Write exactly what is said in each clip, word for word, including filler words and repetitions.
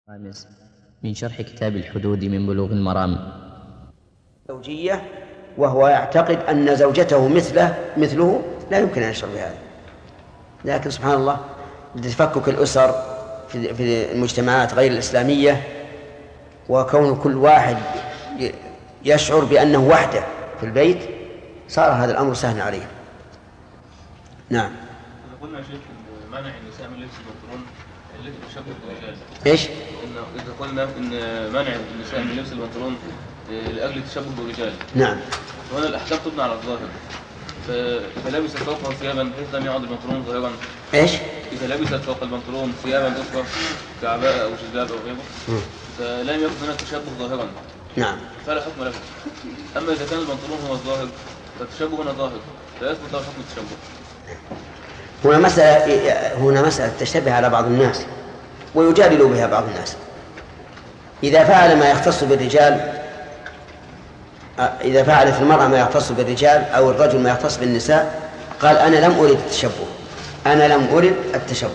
خامس من شرح كتاب الحدود من بلوغ المرام. زوجية وهو يعتقد أن زوجته مثله مثله لا يمكن أن يشعر بهذا، لكن سبحان الله تفكك الأسر في المجتمعات غير الإسلامية وكون كل واحد يشعر بأنه وحده في البيت صار هذا الأمر سهلا عليه. نعم. قلنا شيخ مانع النساء من لبس البنطلون التي تشبه الرجال. ايش؟ إن إذا قلنا إن مانع النساء من لبس البنطلون لأجل التشبه بالرجال. نعم. وهنا الأحكام تبنى على الظاهر. فلبست فوقه ثيابا بحيث لم يعد البنطلون ظاهرا. ايش؟ إذا لبست فوق البنطلون ثيابا أخرى كعباء أو جلباب أو غيره فلم يكن هناك تشبه ظاهرا. نعم. فلا حكم له. أما إذا كان البنطلون هو الظاهر فالتشبه هنا ظاهر فيثبت له حكم التشبه. هنا مسألة هنا مسألة تشتبه على بعض الناس ويجادل بها بعض الناس. إذا فعل ما يختص بالرجال إذا فعلت المرأة ما يختص بالرجال أو الرجل ما يختص بالنساء قال أنا لم أرد التشبه أنا لم أرد التشبه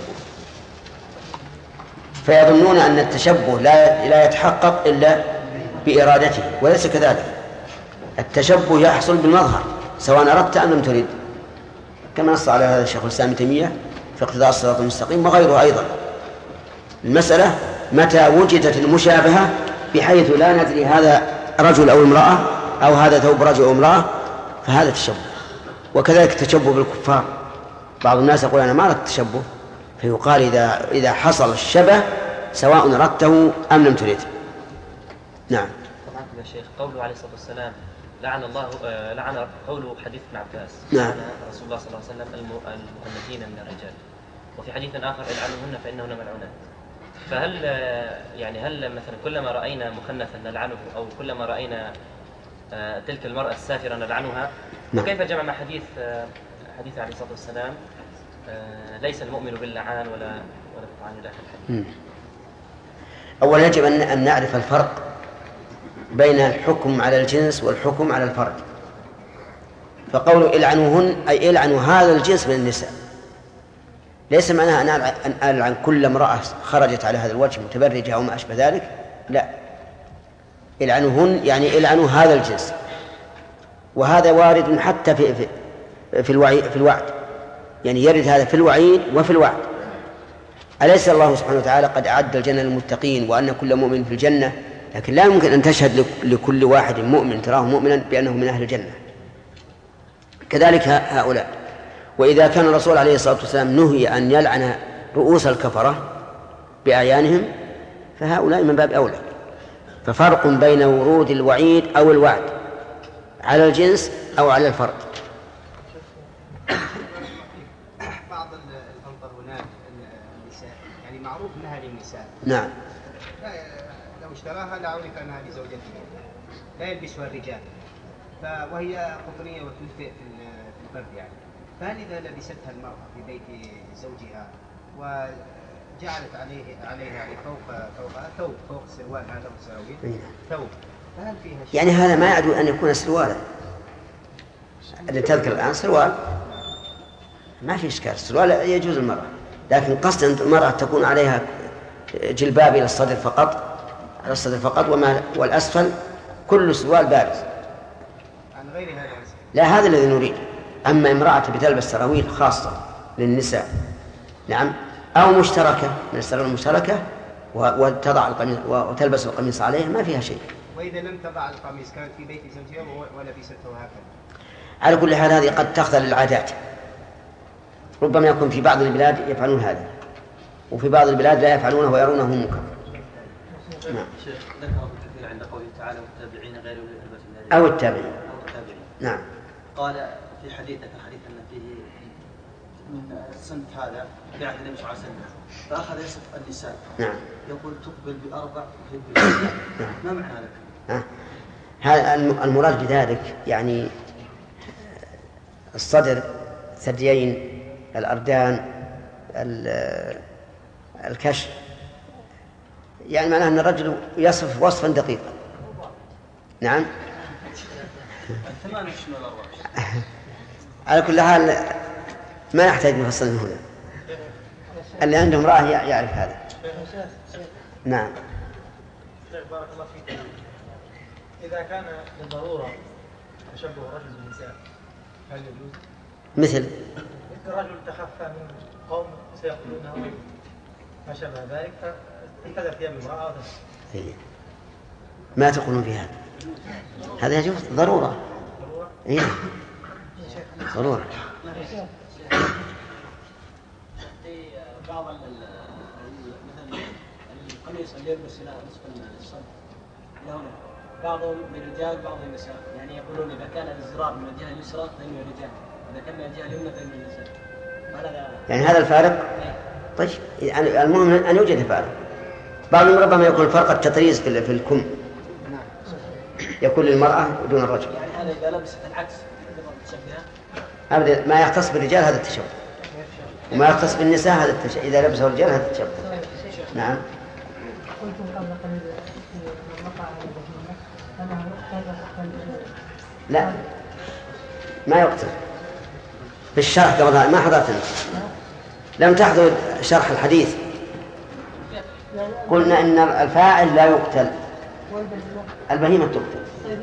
فيظنون أن التشبه لا لا يتحقق إلا بإرادته، وليس كذلك. التشبه يحصل بالمظهر سواء أردت أم لم ترد، كما نص على هذا الشيخ الإسلام ابن تيمية في اقتضاء الصراط المستقيم وغيره أيضا. المسألة متى وجدت المشابهة بحيث لا ندري هذا رجل أو امرأة أو هذا ثوب رجل أو امرأة فهذا تشبه. وكذلك التشبه بالكفار، بعض الناس يقول أنا ما أردت التشبه، فيقال إذا إذا حصل الشبه سواء أردته أم لم تريد. نعم. طبعا يا شيخ قوله عليه الصلاة والسلام لعن الله آه لعن قوله حديث ابن عباس. نعم. رسول الله صلى الله عليه وسلم المؤنثين من الرجال، وفي حديث آخر العنوهن فإنهن ملعونات. فهل يعني هل مثلا كلما رأينا مخنثا نلعنه أو كلما رأينا آه تلك المرأة السافرة نلعنها؟ نعم. وكيف جمع مع حديث آه حديث عليه الصلاة والسلام آه ليس المؤمن باللعان ولا ولا طعان ذاك الحديث؟ أولا يجب أن نعرف الفرق بين الحكم على الجنس والحكم على الفرد. فقولوا العنوهن أي العنوا هذا الجنس من النساء، ليس معناها أن ألعن كل امرأة خرجت على هذا الوجه متبرجة أو ما أشبه ذلك، لا، العنوهن يعني العنوا هذا الجنس. وهذا وارد حتى في في في الوعي في الوعد، يعني يرد هذا في الوعيد وفي الوعد. أليس الله سبحانه وتعالى قد أعد الجنة للمتقين وأن كل مؤمن في الجنة؟ لكن لا يمكن أن تشهد لكل واحد مؤمن تراه مؤمنا بأنه من أهل الجنة. كذلك هؤلاء. وإذا كان الرسول عليه الصلاة والسلام نهي أن يلعن رؤوس الكفرة بأعيانهم فهؤلاء من باب أولى. ففرق بين ورود الوعيد أو الوعد على الجنس أو على الفرد. بعض البنطلونات النساء يعني معروف أنها للنساء. نعم. لو اشتراها لا عرف أنها لزوجته، لا يلبسها الرجال، وهي قطنية وتدفئ في البرد يعني. فهل إذا لبستها المرأة في بيت زوجها وجعلت عليه عليها فوق فوقها ثوب فوق السروال هذا والسراويل ثوب، فهل فيها شيء؟ يعني هذا ما يعدو أن يكون سروالا. اللي تذكر الآن سروال ما في إشكال، السروال يجوز المرأة، لكن قصد أن المرأة تكون عليها جلباب إلى الصدر فقط، على الصدر فقط، وما والأسفل كل سروال بارز. عن غير هذا لا، هذا الذي نريد. أما امرأة بتلبس سراويل خاصة للنساء، نعم، أو مشتركة من السراويل المشتركة وتضع القميص وتلبس القميص عليها ما فيها شيء. وإذا لم تضع القميص كانت في بيت زوجها ولبسته هكذا؟ على كل حال هذه قد تخضع للعادات، ربما يكون في بعض البلاد يفعلون هذا وفي بعض البلاد لا يفعلونه ويرونه منكر. نعم. شيخ ذكر كثير عند قوله تعالى والتابعين غير أولي الإربة من الرجال أو التابعين. أو التابعين. نعم. قال في حديث ذكر حديث أن فيه من الصنف هذا في عهد النبي صلى الله عليه وسلم فأخذ يصف النساء. نعم. يقول تقبل بأربع وتهب بأربع. ما معنى ذلك؟ هذا المراد بذلك يعني الصدر، الثديين، الأردان، الكشف، يعني معناه أن الرجل يصف وصفا دقيقا. نعم. على كل حال ما يحتاج مفصل هنا، اللي عنده امرأة يعرف هذا. نعم. بارك الله فيك. إذا كان للضرورة تشبه الرجل بالنساء هل يجوز؟ مثل مثل رجل تخفى من قوم سيقتلونه ما شابه ذلك فانتدب ثياب امرأة. ما تقولون في هذا؟ هذا يجوز ضرورة. إيه ضرورة. بعض مثلا القميص اللي يلبس الى نصف الصدر لونه بعضهم للرجال بعضهم للنساء، يعني يقولون اذا كان الازرار من الجهه اليسرى فانه للرجال، اذا كان من الجهه اليمنى فانه للنساء. يعني هذا الفارق؟ طيب يعني المهم ان يوجد فارق. بعضهم ربما يكون الفرق التطريز في في الكم يكون للمرأة دون الرجل. يعني هذا اذا لبست العكس تشبهها؟ أبدا ما يختص بالرجال هذا التشبه، وما يختص بالنساء هذا التشبه. إذا لبسه الرجال هذا التشبه. نعم. لا ما يقتل. في الشرح قبل ما حضرت لم تحضر شرح الحديث. قلنا إن الفاعل لا يقتل، البهيمة تقتل.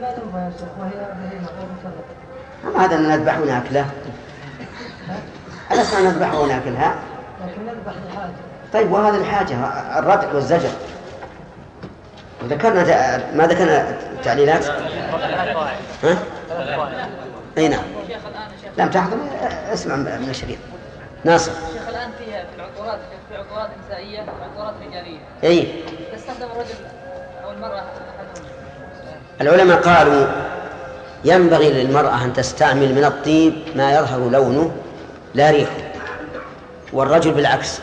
أما هذا نذبح ونأكله، ألسنا نذبح ونأكلها؟ طيب وهذا الحاجة الردع والزجر. وذكرنا ما ذكرنا التعليلات. ها؟ أي نعم. لم تحضر اسمع من الشريط. ناصر. شيخ الآن في العطورات في عطورات نسائية وعطورات رجالية. أي. تستخدم الرجل أو المرأة. العلماء قالوا ينبغي للمرأة أن تستعمل من الطيب ما يظهر لونه لا ريحه، والرجل بالعكس.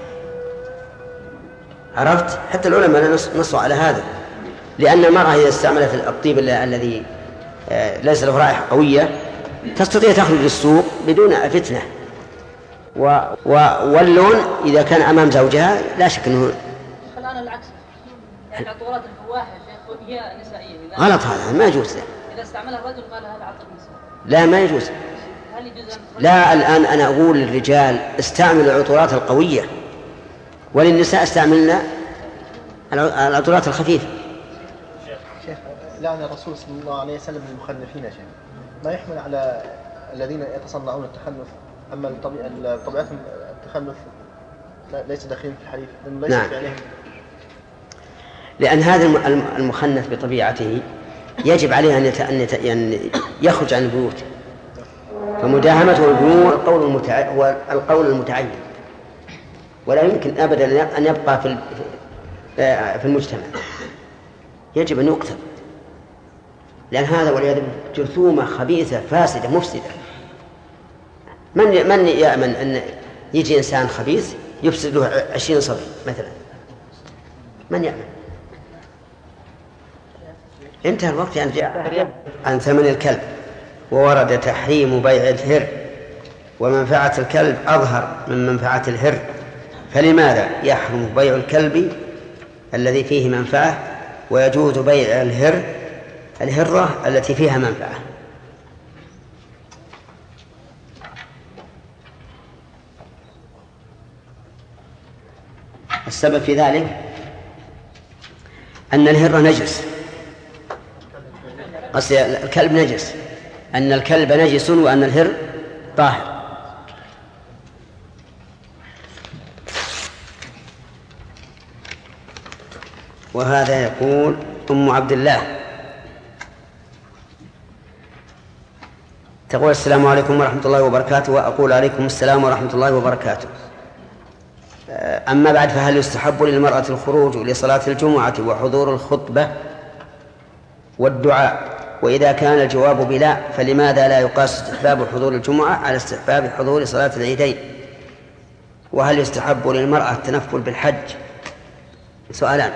عرفت؟ حتى العلماء نصوا على هذا، لأن المرأة إذا استعملت الطيب الذي ليس له رائحة قوية تستطيع تخرج للسوق بدون فتنة، و... و... واللون إذا كان أمام زوجها لا شك أنه الآن العكس. يعني عطورات الفواحش هي نسائية. غلط، هذا ما يجوز. إذا استعملها الرجل قال هذا عطر نساء. لا ما يجوز. هل يجوز؟ لا الآن أنا أقول للرجال استعملوا العطورات القوية، وللنساء استعملنا العطورات الخفيفة. شيخ لعن الرسول صلى الله عليه وسلم المخنثين. شيخ ما يحمل على الذين يتصنعون التخنث، أما طبيعتهم التخنث ليس داخلين في الحديث لأنه ليس نعم. في عليهم. لأن هذا المخنث بطبيعته يجب عليه أن يت... يعني يخرج عن البيوت، فمداهمته البيوت القول المتع... هو القول المتعين، ولا يمكن أبدا أن يبقى في في المجتمع، يجب أن يقتل، لأن هذا والعياذ بالله جرثومة خبيثة فاسدة مفسدة. من من يأمن أن يجي إنسان خبيث يفسد له عشرين صبي مثلا؟ من يأمن؟ انتهى الوقت عن يعني عن ثمن الكلب، وورد تحريم بيع الهر، ومنفعة الكلب أظهر من منفعة الهر، فلماذا يحرم بيع الكلب الذي فيه منفعة ويجوز بيع الهر الهرة التي فيها منفعة؟ السبب في ذلك أن الهر نجس، قصد الكلب نجس، أن الكلب نجس وأن الهر طاهر. وهذا يقول أم عبد الله تقول: السلام عليكم ورحمة الله وبركاته. وأقول عليكم السلام ورحمة الله وبركاته. أما بعد، فهل يستحب للمرأة الخروج لصلاة الجمعة وحضور الخطبة والدعاء؟ وإذا كان الجواب بلا، فلماذا لا يقاس استحباب حضور الجمعة على استحباب حضور صلاة العيدين؟ وهل يستحب للمرأة التنفل بالحج؟ سؤالان.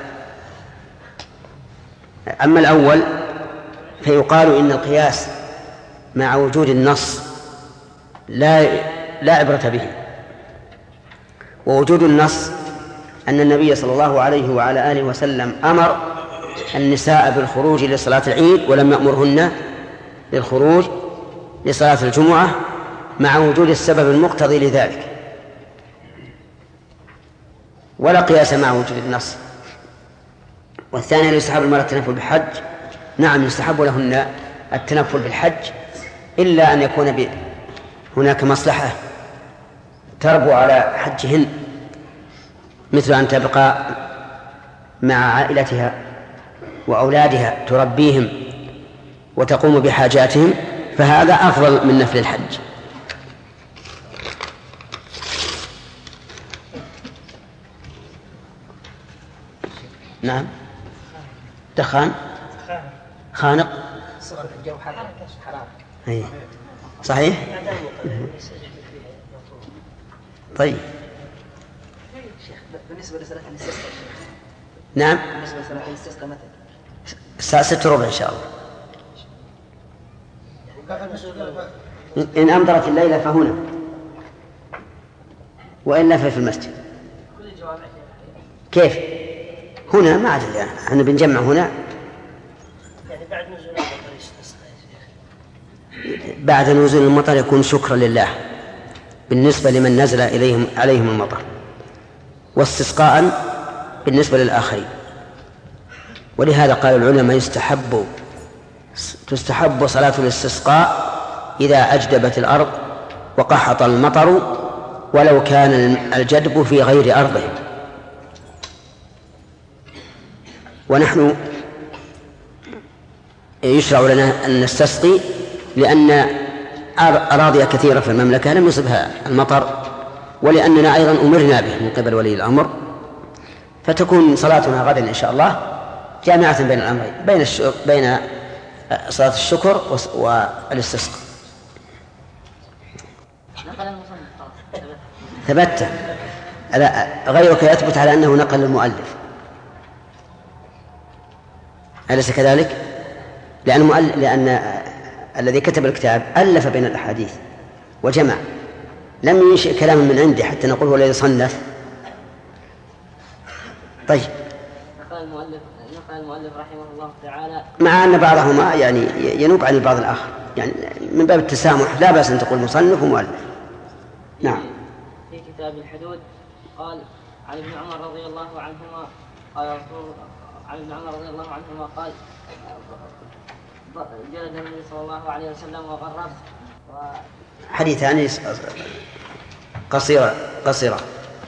أما الأول فيقال إن القياس مع وجود النص لا لا عبرة به، ووجود النص أن النبي صلى الله عليه وعلى آله وسلم أمر النساء بالخروج لصلاة العيد ولم يأمرهن للخروج لصلاة الجمعة، مع وجود السبب المقتضي لذلك، ولا قياس مع وجود النص. والثاني هل يستحب المرأة التنفل بالحج؟ نعم يستحب لهن التنفل بالحج، إلا أن يكون هناك مصلحة تربو على حجهن، مثل أن تبقى مع عائلتها وأولادها تربيهم وتقوم بحاجاتهم، فهذا أفضل من نفل الحج. نعم. دخان خانق أي. صحيح. طيب بالنسبة لصلاة الاستسقاء. نعم. بالنسبة لصلاة الاستسقاء متى؟ الساعة ستة وربع إن شاء الله. إن أمطرت الليلة فهنا، وإلا ففي المسجد. كيف؟ هنا ما عاد يعني. احنا بنجمع هنا. يعني بعد نزول المطر يستسقى يا شيخ. بعد نزول المطر يكون شكرا لله بالنسبة لمن نزل إليهم عليهم المطر، واستسقاء بالنسبة للآخرين. ولهذا قال العلماء يستحب تستحب صلاة الاستسقاء إذا أجدبت الأرض وقحط المطر ولو كان الجدب في غير أرضهم. ونحن يشرع لنا أن نستسقي لأن أراضي كثيرة في المملكة لم يصبها المطر، ولأننا أيضا أمرنا به من قبل ولي الأمر، فتكون صلاتنا غدا إن شاء الله جامعة بين الأمرين، بين بين صلاة الشكر والاستسقاء. ثبت غيرك يثبت على أنه نقل المؤلف، أليس كذلك؟ لأن, مؤلف لأن الذي كتب الكتاب ألف بين الأحاديث وجمع، لم ينشئ كلاما من عنده حتى نقول هو الذي صنف. طيب. نقل المؤلف نقل المؤلف رحمه الله تعالى، مع أن بعضهما يعني ينوب عن البعض الآخر، يعني من باب التسامح لا بأس أن تقول مصنف ومؤلف. نعم. في كتاب الحدود قال عن ابن عمر رضي الله عنهما قال رسول عن ابن عمر رضي الله عنهما قال جلد النبي صلى الله عليه وسلم وغرب و... حديثان قصيرة قصيرة.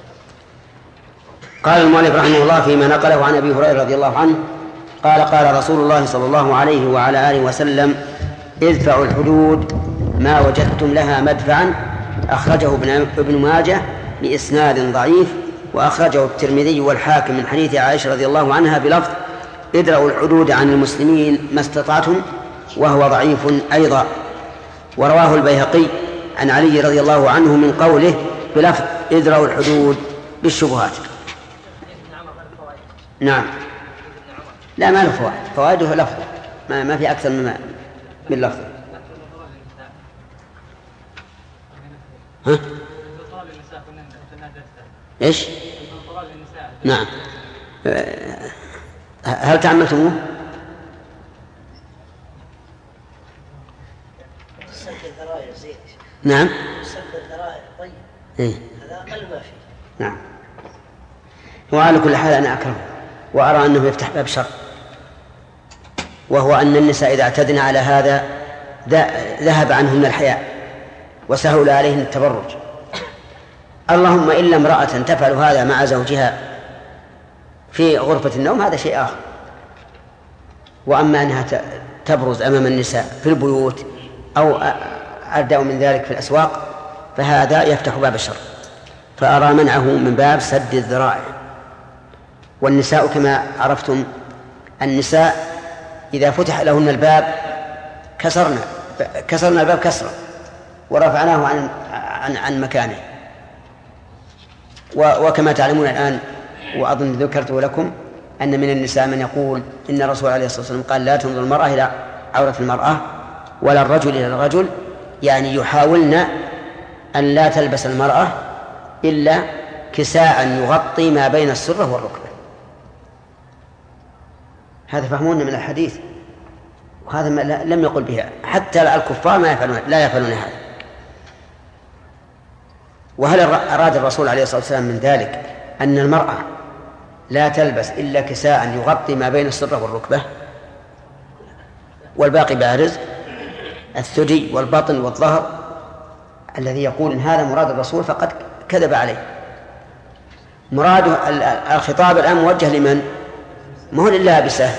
قال المؤلف رحمه الله فيما نقله عن أبي هريرة رضي الله عنه قال قال رسول الله صلى الله عليه وعلى آله وسلم ادفعوا الحدود ما وجدتم لها مدفعا، أخرجه ابن ماجه بإسناد ضعيف، وأخرجه الترمذي والحاكم من حديث عائشة رضي الله عنها بلفظ ادرأوا الحدود عن المسلمين ما استطعتم، وهو ضعيف أيضا. ورواه البيهقي عن علي رضي الله عنه من قوله بلفظ ادرأوا الحدود بالشبهات. نعم. لا ما له فوائد، فوائده لفظ، ما, ما في أكثر من من لفظ. ها؟ إيش؟ نعم. هل تعملتموه؟ نعم. طيب. إيه؟ هذا أقل ما فيه. نعم. وعلى كل حال أنا أكره وأرى أنه يفتح باب شر، وهو أن النساء إذا اعتدنا على هذا ذهب عنهن الحياء وسهل عليهن التبرج. اللهم إلا امرأة تفعل هذا مع زوجها في غرفة النوم هذا شيء آخر، وأما أنها تبرز أمام النساء في البيوت أو أردأ من ذلك في الأسواق فهذا يفتح باب الشر، فأرى منعه من باب سد الذرائع. والنساء كما عرفتم النساء إذا فتح لهن الباب كسرنا كسرنا الباب كسرا ورفعناه عن عن, عن مكانه. وكما تعلمون الآن وأظن ذكرته لكم أن من النساء من يقول إن الرسول عليه الصلاة والسلام قال لا تنظر المرأة إلى عورة المرأة ولا الرجل إلى الرجل، يعني يحاولن أن لا تلبس المرأة إلا كساء يغطي ما بين السرة والركبة. هذا فهمون من الحديث، وهذا ما لم يقل بها حتى الكفار ما يفعلون لا يفعلون هذا. وهل أراد الرسول عليه الصلاة والسلام من ذلك أن المرأة لا تلبس إلا كساء يغطي ما بين السرة والركبة والباقي بارز، الثدي والبطن والظهر، الذي يقول إن هذا مراد الرسول فقد كذب عليه. مراد الخطاب الآن موجه لمن؟ ما هو لللابسة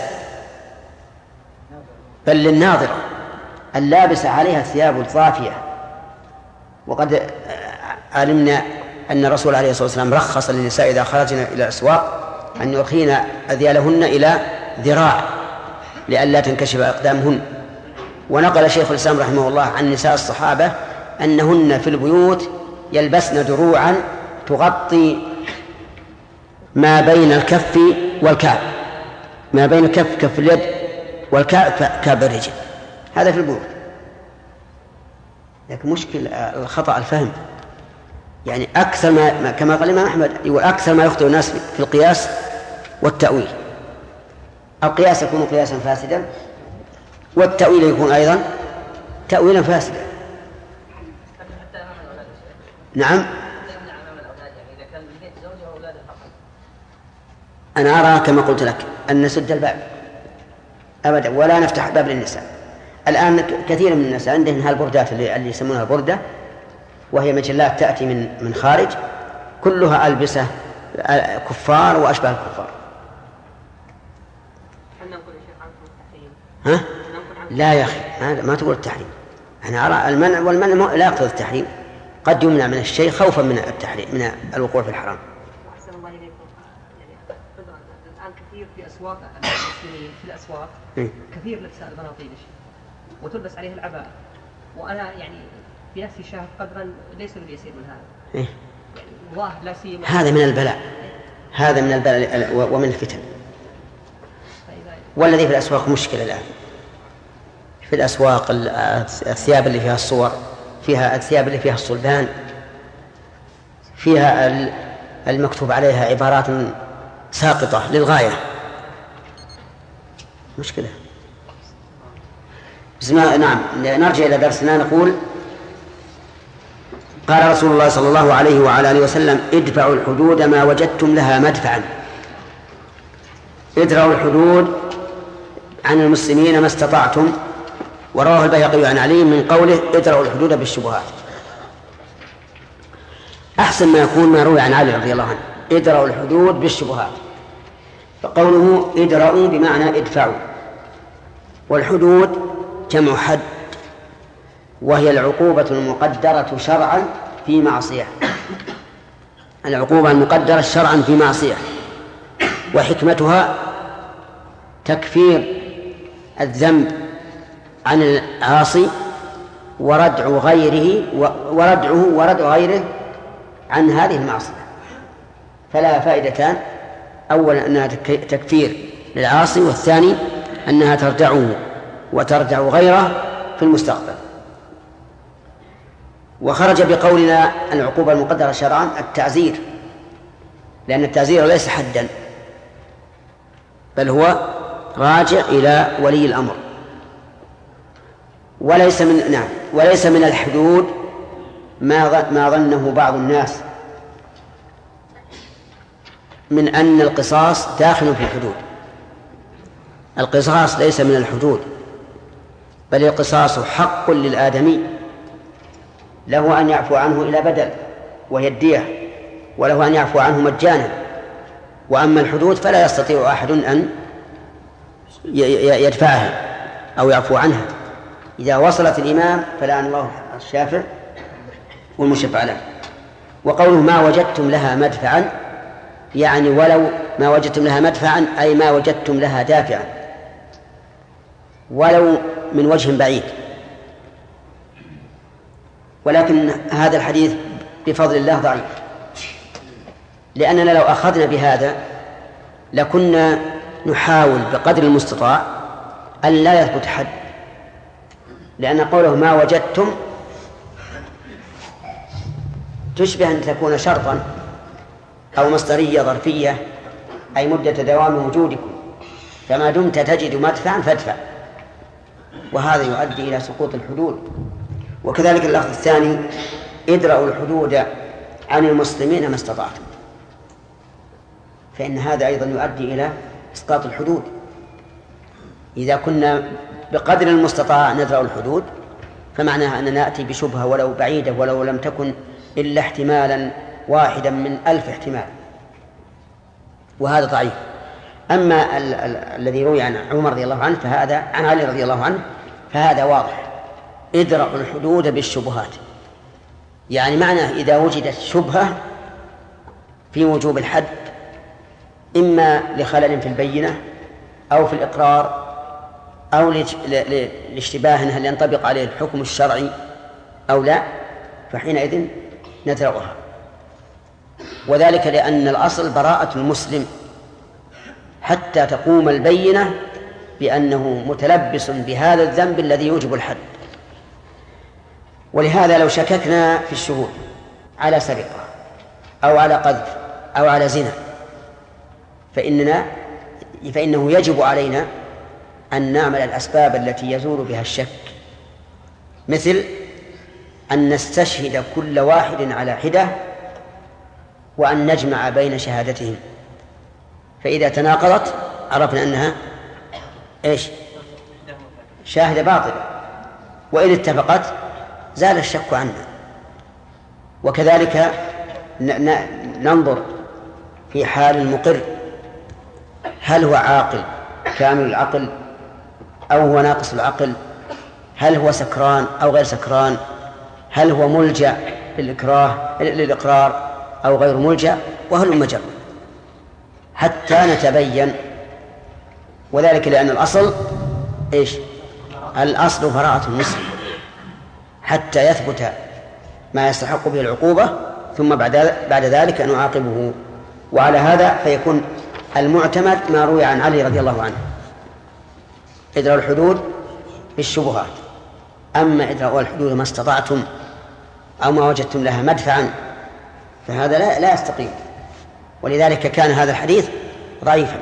بل للناظرة اللابسة عليها الثياب الضافية. وقد علمنا أن الرسول عليه الصلاة والسلام رخص للنساء إذا خرجنا إلى الأسواق أن يرخين أذيالهن إلى ذراع لئلا تنكشف أقدامهن. ونقل شيخ الإسلام رحمه الله عن نساء الصحابة أنهن في البيوت يلبسن دروعا تغطي ما بين الكف والكعب، ما بين الكف كف اليد والكعب كعب الرجل، هذا في البيوت. لكن مشكل الخطأ الفهم، يعني أكثر ما كما قال الإمام أحمد يقول أكثر ما يخطئ الناس في القياس والتأويل. القياس يكون قياسا فاسدا، والتأويل يكون أيضا تأويلا فاسدا. نعم، أنا أرى كما قلت لك أن نسد الباب أبدا ولا نفتح باب للنساء. الآن كثير من الناس عندهم هالبردات اللي, اللي يسمونها البردة، وهي مجلات تأتي من من خارج كلها ألبسة كفار وأشباه الكفار. ها؟ لا يا أخي ما تقول التحريم. أنا أرى المنع والمنع لا يقتضي التحريم، قد يمنع من الشيء خوفا من التحريم من الوقوع في الحرام. أحسن الله إليكم. يعني الآن كثير في أسواق المسلمين في الأسواق م. كثير لبس البناطيل وتلبس عليها العباءة، وأنا يعني في نفسي شاهد قدرا ليس باليسير من هذا. إيه؟ يعني الله لا سيما هذا من البلاء، هذا من البلاء ومن الفتن. والذي في الأسواق مشكلة الآن في الأسواق الثياب اللي فيها الصور، فيها الثياب اللي فيها الصلبان، فيها المكتوب عليها عبارات ساقطة للغاية، مشكلة. نعم، نرجع إلى درسنا. نقول قال رسول الله صلى الله عليه وعلى آله وسلم ادفعوا الحدود ما وجدتم لها مدفعا. ادفعوا الحدود عن المسلمين ما استطعتم. ورواه البيهقي عن علي من قوله ادرأوا الحدود بالشبهات. أحسن ما يكون ما روي عن علي رضي الله عنه ادرأوا الحدود بالشبهات، فقوله ادرأوا بمعنى ادفعوا. والحدود جمع حد، وهي العقوبة المقدرة شرعا في معصية، العقوبة المقدرة شرعا في معصية، وحكمتها تكفير الذنب عن العاصي وردع غيره وردعه وردع غيره عن هذه المعصية. فلا فائدتان: أولا أنها تكفير للعاصي، والثاني أنها تردعه وتردع غيره في المستقبل. وخرج بقولنا العقوبة المقدرة شرعا التعزير، لأن التعزير ليس حدا بل هو راجع إلى ولي الأمر. وليس من نعم وليس من الحدود ما ما ظنه بعض الناس من أن القصاص داخل في الحدود. القصاص ليس من الحدود، بل القصاص حق للآدمي، له أن يعفو عنه إلى بدل وهي الدية، وله أن يعفو عنه مجانا. وأما الحدود فلا يستطيع أحد أن يدفعها أو يعفو عنها. إذا وصلت الإمام فلعن الله الشافع والمشفع له. وقوله ما وجدتم لها مدفعا، يعني ولو ما وجدتم لها مدفعا أي ما وجدتم لها دافعا، ولو من وجه بعيد. ولكن هذا الحديث بفضل الله ضعيف، لأننا لو أخذنا بهذا لكنا نحاول بقدر المستطاع أن لا يثبت حد، لأن قوله ما وجدتم تشبه أن تكون شرطا أو مصدرية ظرفية، أي مدة دوام وجودكم، فما دمت تجد مدفعا فادفع، وهذا يؤدي إلى سقوط الحدود. وكذلك اللفظ الثاني ادرأوا الحدود عن المسلمين ما استطعتم، فإن هذا أيضا يؤدي إلى إسقاط الحدود. إذا كنا بقدر المستطاع ندرأ الحدود فمعناها أننا نأتي بشبهة ولو بعيدة ولو لم تكن إلا احتمالا واحدا من ألف احتمال، وهذا ضعيف. أما ال- ال- الذي روي عن عمر رضي الله عنه فهذا عن علي رضي الله عنه فهذا واضح، ادرأوا الحدود بالشبهات. يعني معناه إذا وجدت شبهة في وجوب الحد إما لخلل في البينة أو في الإقرار أو لاشتباه هل ينطبق عليه الحكم الشرعي أو لا، فحينئذ ندرأها. وذلك لأن الأصل براءة المسلم حتى تقوم البينة بأنه متلبس بهذا الذنب الذي يوجب الحد. ولهذا لو شككنا في الشهود على سرقة أو على قذف أو على زنا فإننا فإنه يجب علينا أن نعمل الأسباب التي يزول بها الشك، مثل أن نستشهد كل واحد على حدة وأن نجمع بين شهادتهم، فإذا تناقضت عرفنا أنها إيش؟ شاهدة باطلة، وإن اتفقت زال الشك عنا. وكذلك ننظر في حال المقر هل هو عاقل كامل العقل أو هو ناقص العقل، هل هو سكران أو غير سكران، هل هو ملجأ للإكراه للإقرار أو غير ملجأ، وهل مجرد حتى نتبين. وذلك لأن الأصل إيش؟ الأصل براءة المسلم حتى يثبت ما يستحق به العقوبة، ثم بعد بعد ذلك نعاقبه. وعلى هذا فيكون المعتمد ما روي عن علي رضي الله عنه، ادرأوا الحدود بالشبهات. أما ادرأوا الحدود ما استطعتم أو ما وجدتم لها مدفعا فهذا لا, لا يستقيم. ولذلك كان هذا الحديث ضعيفا.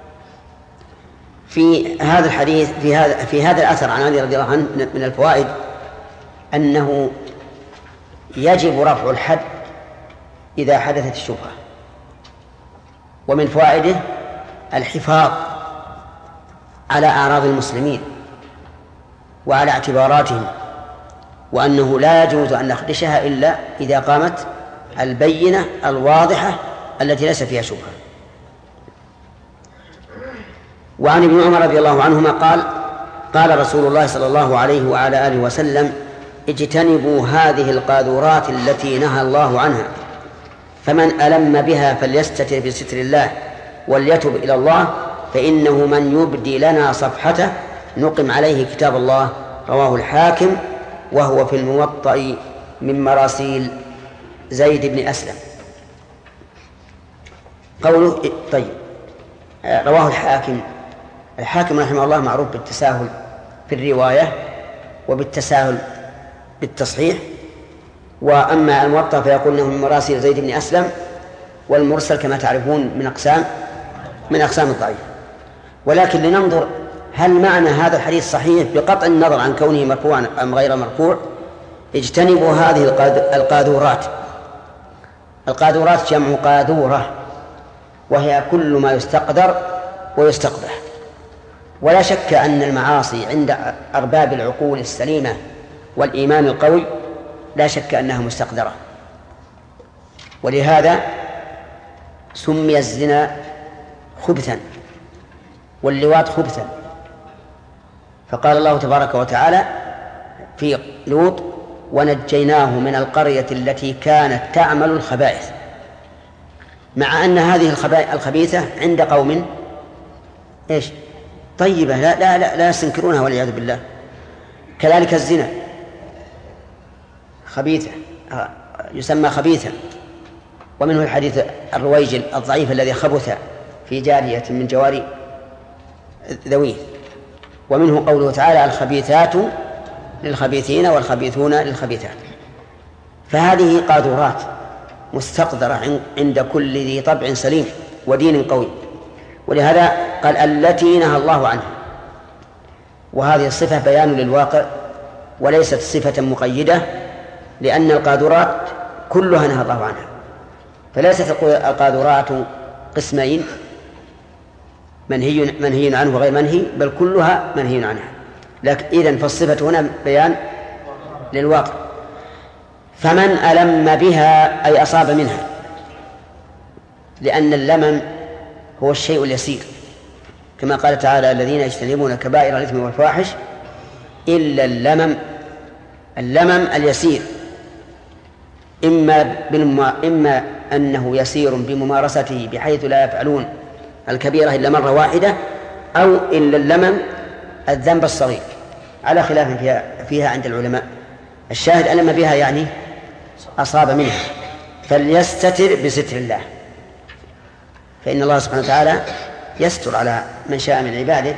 في هذا الحديث في هذا في هذا الأثر عن علي رضي الله عنه من الفوائد أنه يجب رفع الحد إذا حدثت الشبهة. ومن فوائده الحفاظ على أعراض المسلمين وعلى اعتباراتهم، وأنه لا يجوز أن نخدشها إلا إذا قامت البينة الواضحة التي ليس فيها شبهة. وعن ابن عمر رضي الله عنهما قال قال رسول الله صلى الله عليه وعلى آله وسلم اجتنبوا هذه القاذورات التي نهى الله عنها، فمن ألم بها فليستتر بستر الله وليتب إلى الله، فإنه من يبدي لنا صفحته نقم عليه كتاب الله. رواه الحاكم وهو في الموطأ من مراسيل زيد بن أسلم. قوله طيب رواه الحاكم. الحاكم رحمه الله معروف بالتساهل في الرواية وبالتساهل بالتصحيح. وأما الموطأ فيقول انه من مراسيل زيد بن أسلم، والمرسل كما تعرفون من أقسام من أقسام الضعيف. ولكن لننظر هل معنى هذا الحديث صحيح بقطع النظر عن كونه مرفوعا أم غير مرفوع. اجتنبوا هذه القاذورات. القاذورات جمع قاذورة، وهي كل ما يستقدر ويستقبح. ولا شك أن المعاصي عند أرباب العقول السليمة والإيمان القوي لا شك أنها مستقدرة. ولهذا سمي الزنا خبثا واللواط خبثا. فقال الله تبارك وتعالى في لوط ونجيناه من القرية التي كانت تعمل الخبائث، مع أن هذه الخبيثة عند قوم إيش طيبة لا, لا, لا, لا يستنكرونها والعياذ بالله. كذلك الزنا خبيثة يسمى خبيثا، ومنه الحديث الرويجل الضعيف الذي خبث في جارية من جواري ذويه. ومنه قوله تعالى الخبيثات للخبيثين والخبيثون للخبيثات. فهذه قاذورات مستقدرة عند كل ذي طبع سليم ودين قوي. ولهذا قال التي نهى الله عنها، وهذه الصفة بيان للواقع وليست صفة مقيدة، لأن القاذورات كلها نهى الله عنها. فليست القاذورات قسمين، منهي منهي عنه وغير منهي، بل كلها منهي عنها. لكن إذن فالصفة هنا بيان للواقع. فمن ألم بها أي أصاب منها، لأن اللمم هو الشيء اليسير، كما قال تعالى الذين يجتنبون كبائر الإثم والفواحش إلا اللمم. اللمم اليسير إما, إما أنه يسير بممارسته بحيث لا يفعلون الكبيرة إلا مرة واحدة، أو إلا اللمم الذنب الصغير، على خلاف فيها, فيها عند العلماء. الشاهد ألم بها يعني أصاب منها، فليستتر بستر الله، فإن الله سبحانه وتعالى يستر على من شاء من عباده.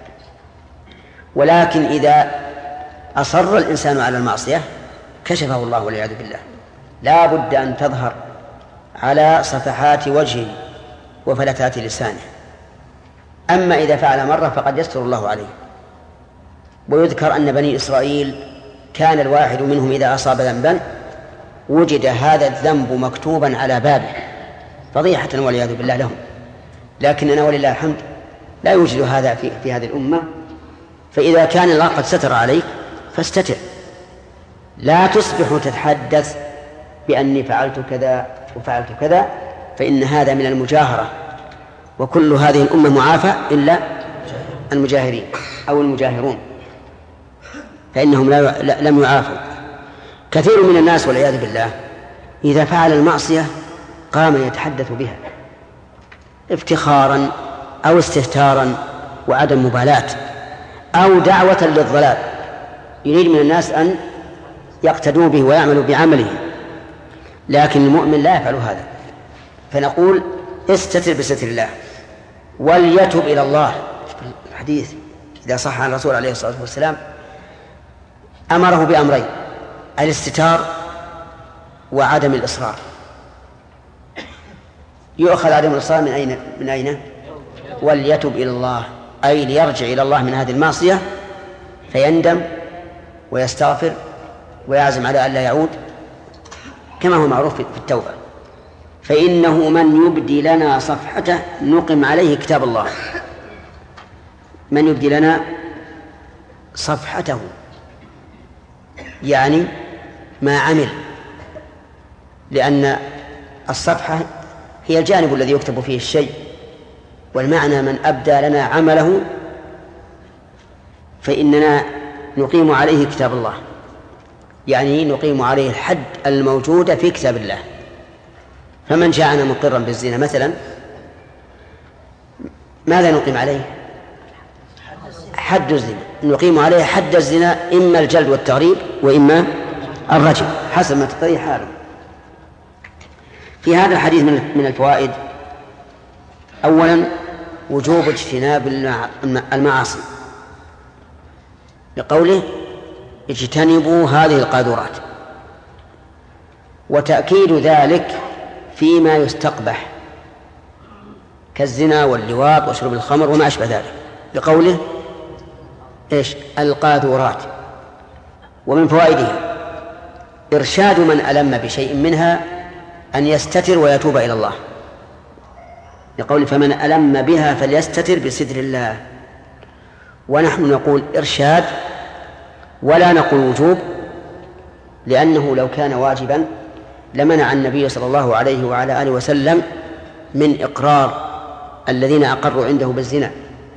ولكن إذا أصر الإنسان على المعصية كشفه الله والعياذ بالله، لا بد أن تظهر على صفحات وجهه وفلتات لسانه. أما إذا فعل مرة فقد يستر الله عليه. ويذكر أن بني إسرائيل كان الواحد منهم إذا أصاب ذنبا وجد هذا الذنب مكتوبا على بابه فضيحة والعياذ بالله لهم. لكننا ولله الحمد لا يوجد هذا في, في هذه الأمة. فإذا كان الله قد ستر عليك فاستتر، لا تصبح تتحدث بأني فعلت كذا وفعلت كذا، فإن هذا من المجاهرة، وكل هذه الأمة معافى إلا المجاهرين أو المجاهرون، فإنهم لا لم يعافوا. كثير من الناس والعياذ بالله إذا فعل المعصية قام يتحدث بها افتخارا أو استهتارا وعدم مبالاة أو دعوة للضلال، يريد من الناس أن يقتدوا به ويعملوا بعمله. لكن المؤمن لا يفعل هذا، فنقول استتر بستر الله وليتب إلى الله. الحديث إذا صح عن الرسول عليه الصلاة والسلام أمره بأمرين: الاستتار وعدم الإصرار. يؤخذ عدم الإصرار من أين؟ من أين؟ وليتب إلى الله، أي ليرجع إلى الله من هذه المعصية فيندم ويستغفر ويعزم على أن لا يعود، كما هو معروف في التوبة. فإنه من يبدي لنا صفحته نقم عليه كتاب الله. من يبدي لنا صفحته يعني ما عمل، لأن الصفحة هي الجانب الذي يكتب فيه الشيء، والمعنى من أبدى لنا عمله فإننا نقيم عليه كتاب الله، يعني نقيم عليه الحد الموجود في كتاب الله. فمن جاءنا مقرا بالزنا مثلا ماذا نقيم عليه؟ حد الزنا، نقيم عليه حد الزنا، إما الجلد والتغريب وإما الرجم حسب ما تقتضي حاله. في هذا الحديث من الفوائد: أولا وجوب اجتناب المعاصي، لقوله اجتنبوا هذه القاذورات، وتأكيد ذلك فيما يستقبح كالزنا واللواط وشرب الخمر وما أشبه ذلك، لقوله إيش؟ القاذورات. ومن فوائدها إرشاد من ألم بشيء منها أن يستتر ويتوب إلى الله، لقول فمن ألم بها فليستتر بستر الله. ونحن نقول إرشاد ولا نقول وجوب، لأنه لو كان واجبا لمنع النبي صلى الله عليه وعلى آله وسلم من إقرار الذين أقروا عنده بالزنا،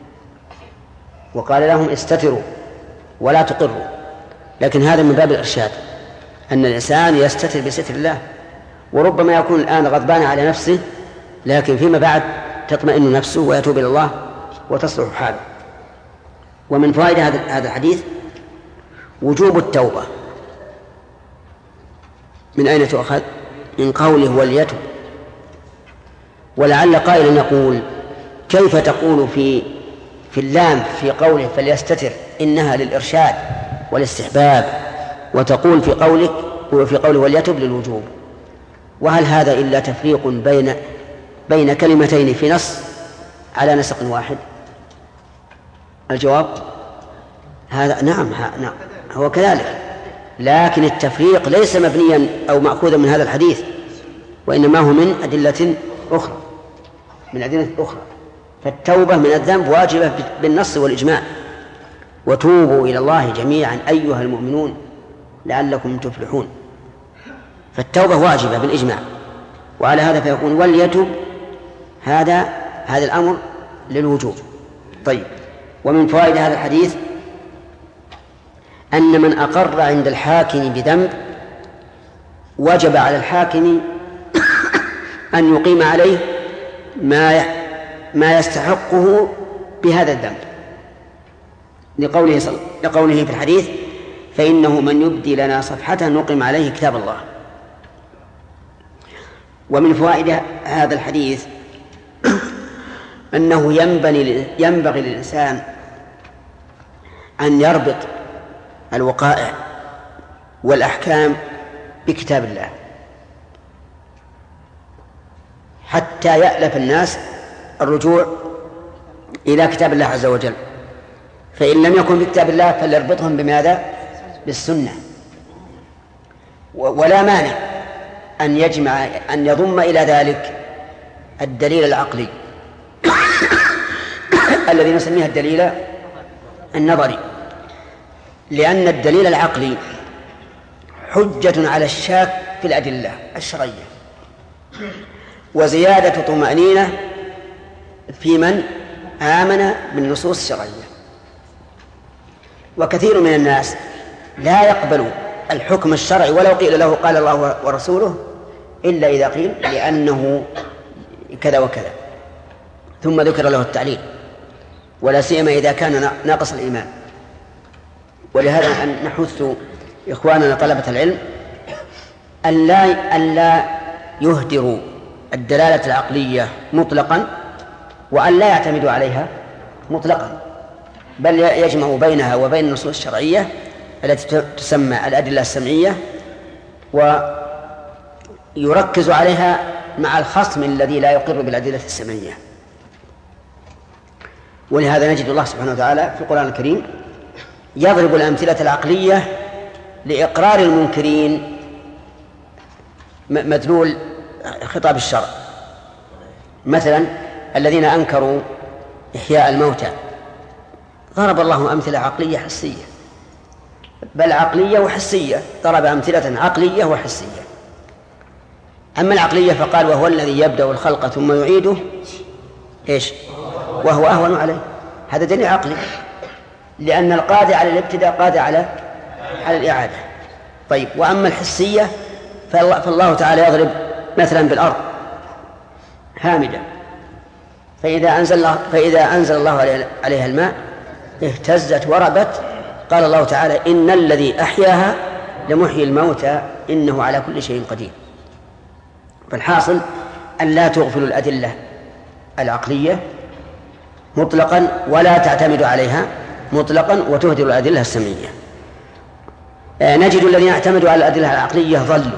وقال لهم استتروا ولا تقروا. لكن هذا من باب الإرشاد، أن الإنسان يستتر بستر الله، وربما يكون الآن غضبان على نفسه، لكن فيما بعد تطمئن نفسه ويتوب إلى الله وتصلح حاله. ومن فوائد هذا الحديث وجوب التوبة. من أين تؤخذ؟ من قوله وليتب. ولعل قائلا يقول كيف تقول في في اللام في قوله فليستتر إنها للإرشاد والاستحباب، وتقول في قولك وفي قوله وليتب للوجوب؟ وهل هذا إلا تفريق بين بين كلمتين في نص على نسق واحد؟ الجواب هذا نعم نعم هو كذلك، لكن التفريق ليس مبنيا أو مأخوذا من هذا الحديث، وإنما هو من أدلة أخرى. من أدلة أخرى. فالتوبة من الذنب واجبة بالنص والإجماع. وتوبوا إلى الله جميعا أيها المؤمنون لعلكم تفلحون. فالتوبة واجبة بالإجماع. وعلى هذا فيكون وليتوب، هذا هذا الأمر للوجوب. طيب، ومن فوائد هذا الحديث أن من أقر عند الحاكم بذنب وجب على الحاكم أن يقيم عليه ما ما يستحقه بهذا الذنب، لقوله صل... لقوله في الحديث: فإنه من يبدي لنا صفحة نقم عليه كتاب الله. ومن فوائد هذا الحديث أنه ينبغي ينبغي للإنسان أن يربط الوقائع والأحكام بكتاب الله حتى يألف الناس الرجوع إلى كتاب الله عز وجل. فإن لم يكن بكتاب الله فليربطهم بماذا؟ بالسنة. ولا مانع أن يجمع أن يضم إلى ذلك الدليل العقلي الذي نسميه الدليل النظري، لأن الدليل العقلي حجة على الشاك في الأدلة الشرعية، وزيادة طمأنينة في من آمن بالنصوص الشرعية. وكثير من الناس لا يقبل الحكم الشرعي ولو قيل له قال الله ورسوله إلا إذا قيل لأنه كذا وكذا، ثم ذكر له التعليل، ولا سيما إذا كان ناقص الإيمان. ولهذا نحث إخواننا طلبة العلم أن لا, أن لا يهدروا الدلالة العقلية مطلقا، وأن لا يعتمدوا عليها مطلقا، بل يجمعوا بينها وبين النصوص الشرعية التي تسمى الأدلة السمعية، ويركزوا عليها مع الخصم الذي لا يقر بالأدلة السمعية. ولهذا نجد الله سبحانه وتعالى في القرآن الكريم يضرب الأمثلة العقلية لإقرار المنكرين مدلول خطاب الشرع. مثلا الذين أنكروا إحياء الموتى ضرب الله أمثلة عقلية حسية، بل عقلية وحسية، ضرب أمثلة عقلية وحسية. أما العقلية فقال: وهو الذي يبدأ الخلق ثم يعيده إيش وهو أهون عليه. هذا دليل عقلي، لأن القادر على الابتداء قادر على على الإعادة. طيب، وأما الحسية فالله, فالله تعالى يضرب مثلا بالأرض هامدة، فإذا أنزل, فإذا أنزل الله عليها الماء اهتزت وربت. قال الله تعالى: إن الذي أحياها لمحيي الموتى إنه على كل شيء قدير. فالحاصل أن لا تغفلوا الأدلة العقلية مطلقا ولا تعتمدوا عليها مطلقا، وتهدروا الأدلة السمعية. نجد الذين اعتمدوا على الأدلة العقلية ظلوا،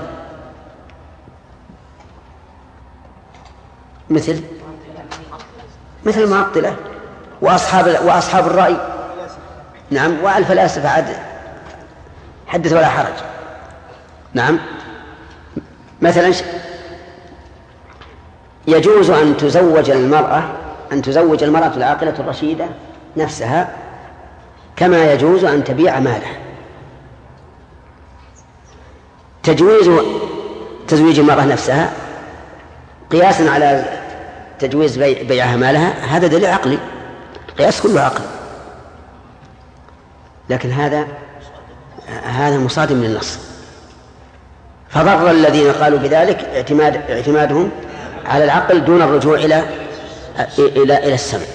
مثل مثل المعطلة وأصحاب وأصحاب الرأي، نعم، والفلاسفة عاد حدث ولا حرج. نعم، مثلا يجوز أن تزوج المرأة أن تزوج المرأة العاقلة الرشيدة نفسها كما يجوز أن تبيع ماله. تجويز تزويج المرأة نفسها قياسا على تجويز بيعها مالها هذا دليل عقلي، قياس كله عقل، لكن هذا هذا مصادم للنص. فضر الذين قالوا بذلك اعتماد اعتمادهم على العقل دون الرجوع إلى إلى إلى السمع.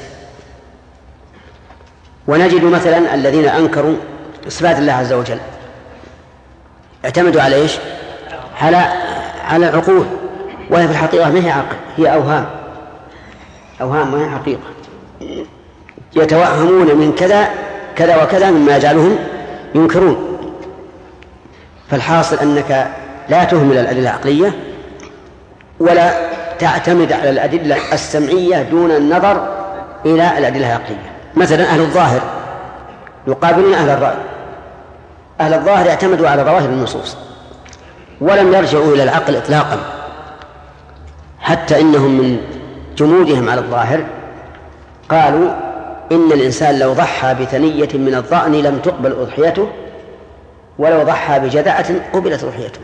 ونجد مثلا الذين أنكروا صفات الله عز وجل اعتمدوا على إيش؟ على على العقول، وهي في الحقيقة ما هي عقل، هي أوهام أوهام ما هي حقيقة. يتوهمون من كذا كذا وكذا مما يجعلهم ينكرون. فالحاصل أنك لا تهمل الأدلة العقلية ولا تعتمد على الأدلة السمعية دون النظر إلى الأدلة العقلية. مثلا أهل الظاهر يقابلون أهل الرأي. أهل الظاهر اعتمدوا على ظواهر النصوص ولم يرجعوا إلى العقل إطلاقا، حتى إنهم من جمودهم على الظاهر قالوا إن الإنسان لو ضحى بثنية من الضأن لم تقبل أضحيته، ولو ضحى بجذعة قبلت أضحيته.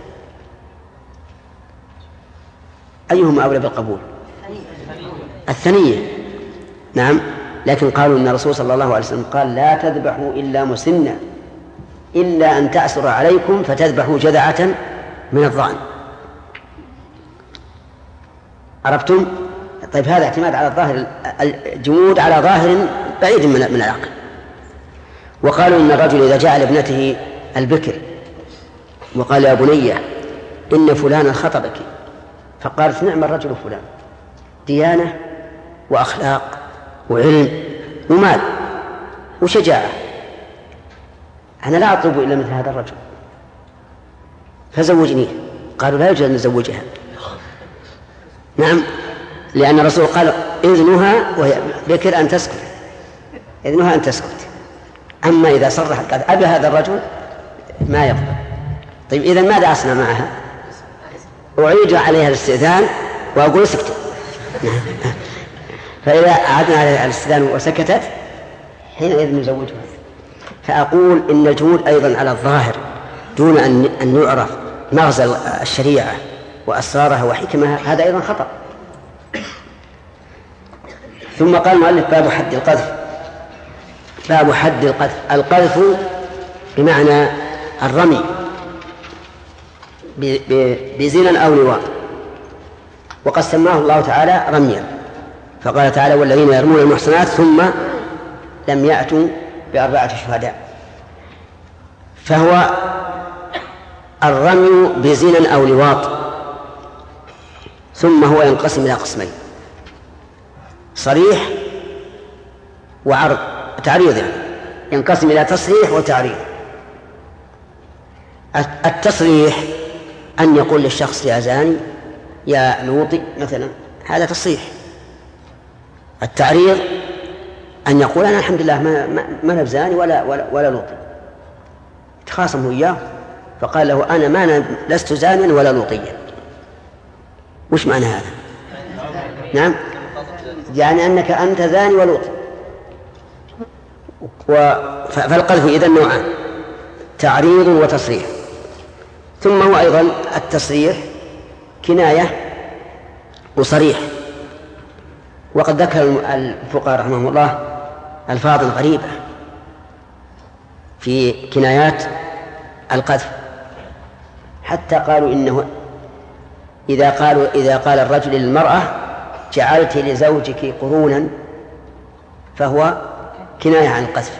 أيهما أولى بالقبول؟ الثنية. نعم، لكن قالوا إن الرسول صلى الله عليه وسلم قال لا تذبحوا إلا مسنة إلا أن تأسر عليكم فتذبحوا جذعة من الضأن. عرفتم؟ طيب هذا اعتماد على الظاهر، الجمود على ظاهر بعيد من من العقل. وقالوا إن الرجل إذا جاء لابنته البكر وقال يا بنية إن فلانا خطبك، فقالت نعم الرجل فلان، ديانة وأخلاق وعلم ومال وشجاعة، أنا لا أطلب إلا مثل هذا الرجل فزوجنيه. قالوا لا يجوز أن نزوجها. نعم، لأن الرسول قال إذنها وهي بكر أن تسكت، إذنها أن تسكت. أما إذا صرحت قال أبي هذا الرجل ما يقبل. طيب إذا ماذا أصنع معها؟ أعيد عليها الاستئذان وأقول سكت. فإذا أعدنا عليها الاستئذان وسكتت حينئذ نزوجها. فأقول إن الجمود أيضا على الظاهر دون أن يعرف مغزى الشريعة وأسرارها وحكمها هذا أيضا خطأ. ثم قال المؤلف باب حد القذف. باب حد القذف. القذف بمعنى الرمي بزنا أو لواط، وقد سماه الله تعالى رميا، فقال تعالى والذين يرمون المحصنات ثم لم يأتوا بأربعة شهداء. فهو الرمي بزنا أو لواط، ثم هو ينقسم إلى قسمين: صريح وعرض تعريض، يعني ينقسم إلى تصريح وتعريض. التصريح أن يقول للشخص يا زاني يا لوطي مثلا، هذا تصريح. التعريض أن يقول أنا الحمد لله ما ما أنا بزاني ولا ولا, ولا لوطي. تخاصمه إياه فقال له أنا ما أنا لست زانيا ولا لوطيا. وش معنى هذا؟ نعم، يعني أنك أنت زاني ولوطي. فالقذف إذن نوعان: تعريض وتصريح. ثم هو أيضا التصريح كناية وصريح. وقد ذكر الفقهاء رحمهم الله ألفاظا غريبة في كنايات القذف، حتى قالوا إنه إذا قالوا إذا قال الرجل للمرأة جعلت لزوجك قرونا فهو كناية عن القذف.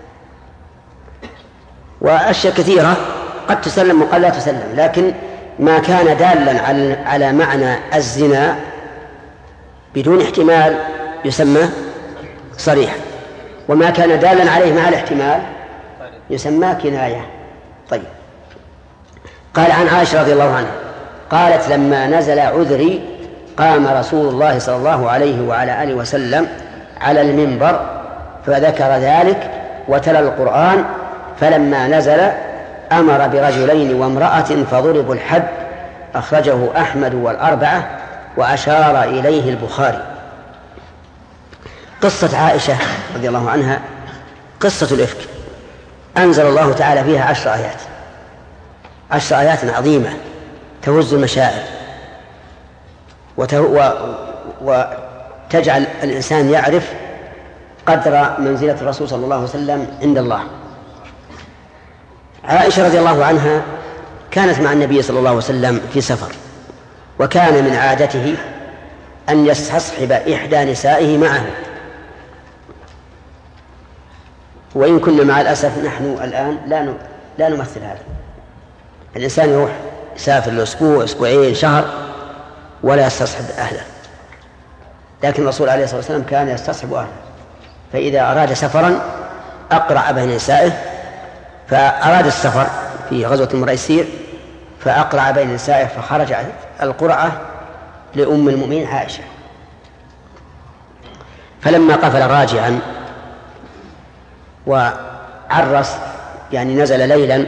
وأشياء كثيرة قد تسلم وقد لا تسلم، لكن ما كان دالا على معنى الزنا بدون احتمال يسمى صريحا، وما كان دالا عليه مع الاحتمال يسمى كناية. طيب، قال عن عائشة رضي الله عنها قالت لما نزل عذري قام رسول الله صلى الله عليه وعلى آله وسلم على المنبر فذكر ذلك وتلا القرآن، فلما نزل أمر برجلين وامرأة فضربوا الحد. أخرجه أحمد والأربعة وأشار إليه البخاري. قصة عائشة رضي الله عنها قصة الإفك، أنزل الله تعالى فيها عشر آيات عشر آيات عظيمة تهز المشاعر وتجعل الإنسان يعرف قدر منزلة الرسول صلى الله عليه وسلم عند الله. عائشة رضي الله عنها كانت مع النبي صلى الله عليه وسلم في سفر، وكان من عادته أن يستصحب إحدى نسائه معه. وإن كنا مع الأسف نحن الآن لا لا نمثل هذا. الإنسان يروح يسافر لأسبوع أسبوعين شهر ولا يستصحب أهله، لكن الرسول عليه الصلاة والسلام كان يستصحب أهله. فإذا أراد سفرا أقرع بين نسائه، فأراد السفر في غزوة المريسير فأقرع بين نسائه، فخرج القرعة لأم المؤمنين عائشة. فلما قفل راجعا وعرس يعني نزل ليلا،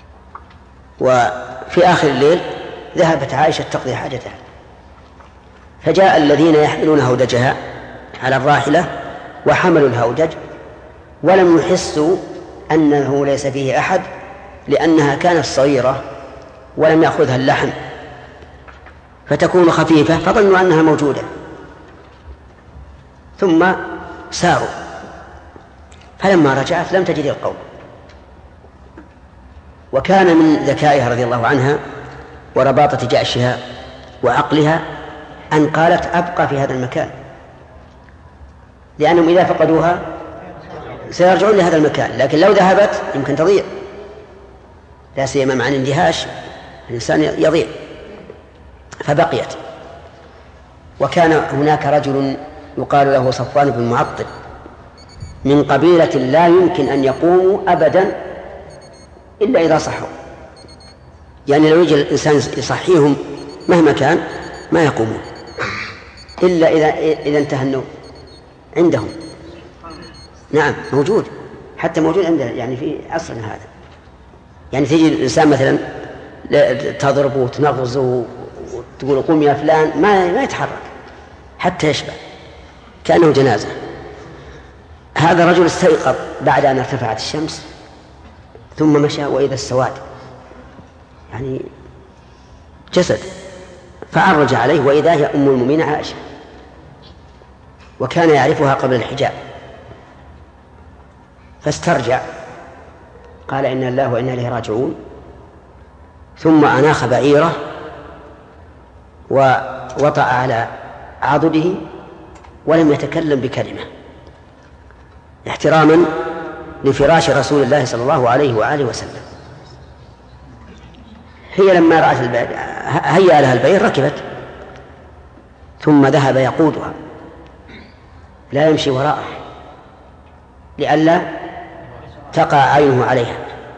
وفي آخر الليل ذهبت عائشة تقضي حاجتها، فجاء الذين يحملون هودجها على الراحلة وحملوا الهودج ولم يحسوا أنه ليس فيه أحد لأنها كانت صغيرة ولم يأخذها اللحم فتكون خفيفة فظنوا أنها موجودة، ثم ساروا فلما رجعت لم تجد القوم. وكان من ذكائها رضي الله عنها ورباطة جأشها وعقلها أن قالت أبقى في هذا المكان، لأنهم إذا فقدوها سيرجعون لهذا المكان، لكن لو ذهبت يمكن تضيع، لا سيما مع الاندهاش الإنسان يضيع، فبقيت. وكان هناك رجل يقال له صفوان بن معطل من قبيلة لا يمكن أن يقوموا أبدا إلا إذا صحوا، يعني لو يجي الإنسان يصحيهم مهما كان ما يقومون إلا إذا, إذا انتهى النوم عندهم. نعم موجود، حتى موجود عندنا يعني في عصرنا هذا. يعني تجي الإنسان مثلا تضربه وتنغزه وتقول قوم يا فلان ما ما يتحرك حتى يشبع كأنه جنازة. هذا رجل استيقظ بعد أن ارتفعت الشمس ثم مشى وإذا السواد يعني جسد، فعرج عليه وإذا هي أم المؤمنين عائشة، وكان يعرفها قبل الحجاب، فاسترجع قال إن الله وإنا إليه راجعون، ثم أناخ بعيره ووطأ على عضده ولم يتكلم بكلمة احتراما لفراش رسول الله صلى الله عليه وآله وسلم. هي لما رأت البعير هيأ لها البعير ركبت ثم ذهب يقودها لا يمشي وراءه لئلا تقع عينه عليها،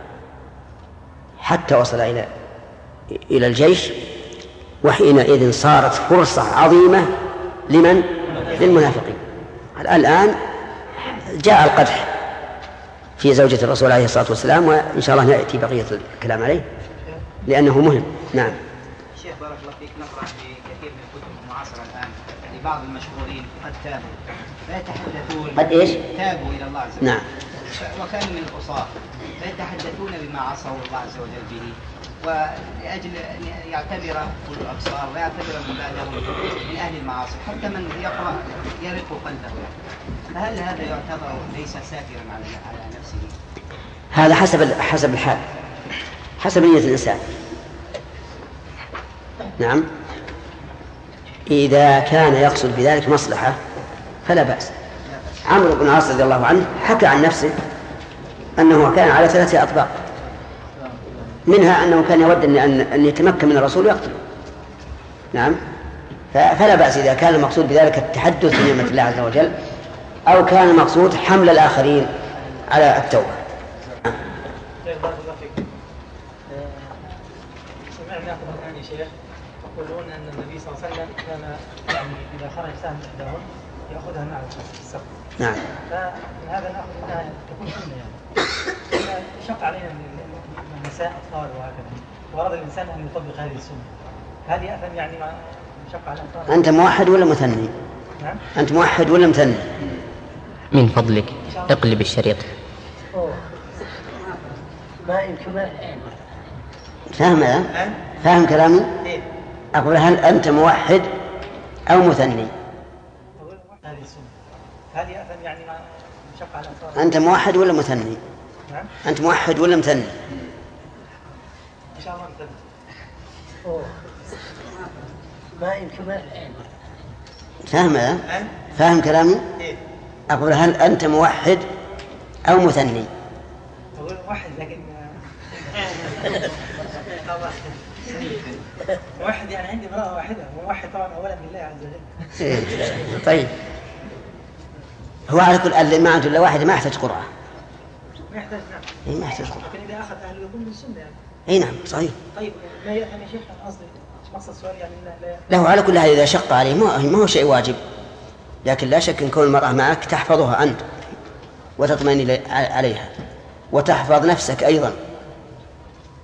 حتى وصل إلى إلى الجيش، وحينئذ صارت فرصة عظيمة لمن؟ للمنافقين. الآن جاء القدح في زوجة الرسول عليه الصلاة والسلام، وإن شاء الله نأتي بقية الكلام عليه لأنه مهم. نعم. شيخ بارك الله فيك، نقرأ في كثير من الكتب المعاصرة الآن لبعض المشهورين قد تابوا فيتحدثون قد إيش؟ تابوا إلى الله عز وجل. نعم. وكانوا من العصاة فيتحدثون بما عصوا الله عز وجل به، ولأجل أن يعتبر أولو الأبصار ويعتبر من بعدهم من أهل المعاصي، حتى من يقرأ يرق قلبه. فهل هذا يعتبر ليس سافرا على على نفسه؟ هذا حسب حسب الحال، حسب نية الإنسان. نعم. إذا كان يقصد بذلك مصلحة فلا بأس. عمرو بن العاص رضي الله عنه حكى عن نفسه أنه كان على ثلاثة أطباق، منها أنه كان يود أن أن يتمكن من الرسول ويقتله. نعم. فلا بأس إذا كان المقصود بذلك التحدث بنعمة الله عز وجل، أو كان المقصود حمل الآخرين على التوبة. سمعنا الآن يا شيخ يقولون أن النبي صلى الله عليه وسلم كان يعني إذا خرج سهم إحداهم يأخذها معه في السفر. نعم. فمن هذا نأخذ أنها تكون سنة يعني. شق علينا من النساء أطفال وهكذا، وأراد الإنسان أن يطبق هذه السنة، هل يأثم يعني ما شق على الأطفال؟ أنت موحد ولا مثني؟ نعم. أنت موحد ولا مثني؟ من فضلك اقلب الشريط. أوه. ما يمكن ما فاهم هذا؟ فاهم كلامي؟ أقول هل أنت موحد أو مثني؟ هذه السنة هل يأثم يعني ما شق على الأطفال؟ أنت موحد ولا مثني؟ نعم. أنت موحد ولا مثني؟ إن شاء الله مثني. أوه. ما يمكن ما فاهم هذا؟ فاهم كلامي؟ أقول هل أنت موحد أو مثني؟ أقول موحد لكن موحد يعني عندي امرأة واحدة، وموحد طبعا أولا بالله عز وجل. طيب هو على كل اللي ما عنده إلا واحد ما يحتاج قرآن. ما يحتاج. نعم. إيه ما يحتاج قرآن. لكن إذا أخذ أهله يكون من السنة يعني. إيه نعم صحيح. طيب ما يأثم يا شيخ؟ قصدي مقصد السؤال يعني لا. له على كل هذا إذا شق عليه ما هو شيء واجب، لكن لا شك إن كون المرأة معك تحفظها أنت وتطمئن عليها وتحفظ نفسك أيضا،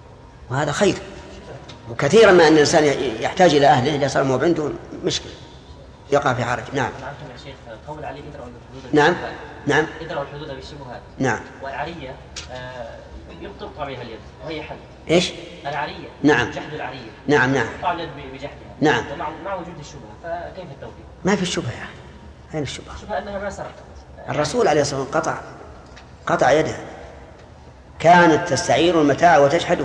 وهذا خير. وكثيرا ما أن الإنسان يحتاج إلى أهله إذا صار مو عنده مشكلة. يقع في حرج. نعم. يا شيخ قول علي ادرأوا الحدود. نعم. نعم. ادرأوا الحدود بالشبهات. نعم. والعرية يقطع بها اليد وهي حد. ايش؟ العرية. نعم. جحد العرية. نعم نعم. يقطع اليد بجحدها. نعم. ومع مع وجود الشبهة فكيف التوفيق؟ ما في الشبهة يا أخي. أين الشبهة؟ الشبهة أنها ما سرقت. الرسول عليه الصلاة والسلام قطع قطع يدها، كانت تستعير المتاع وتجحده.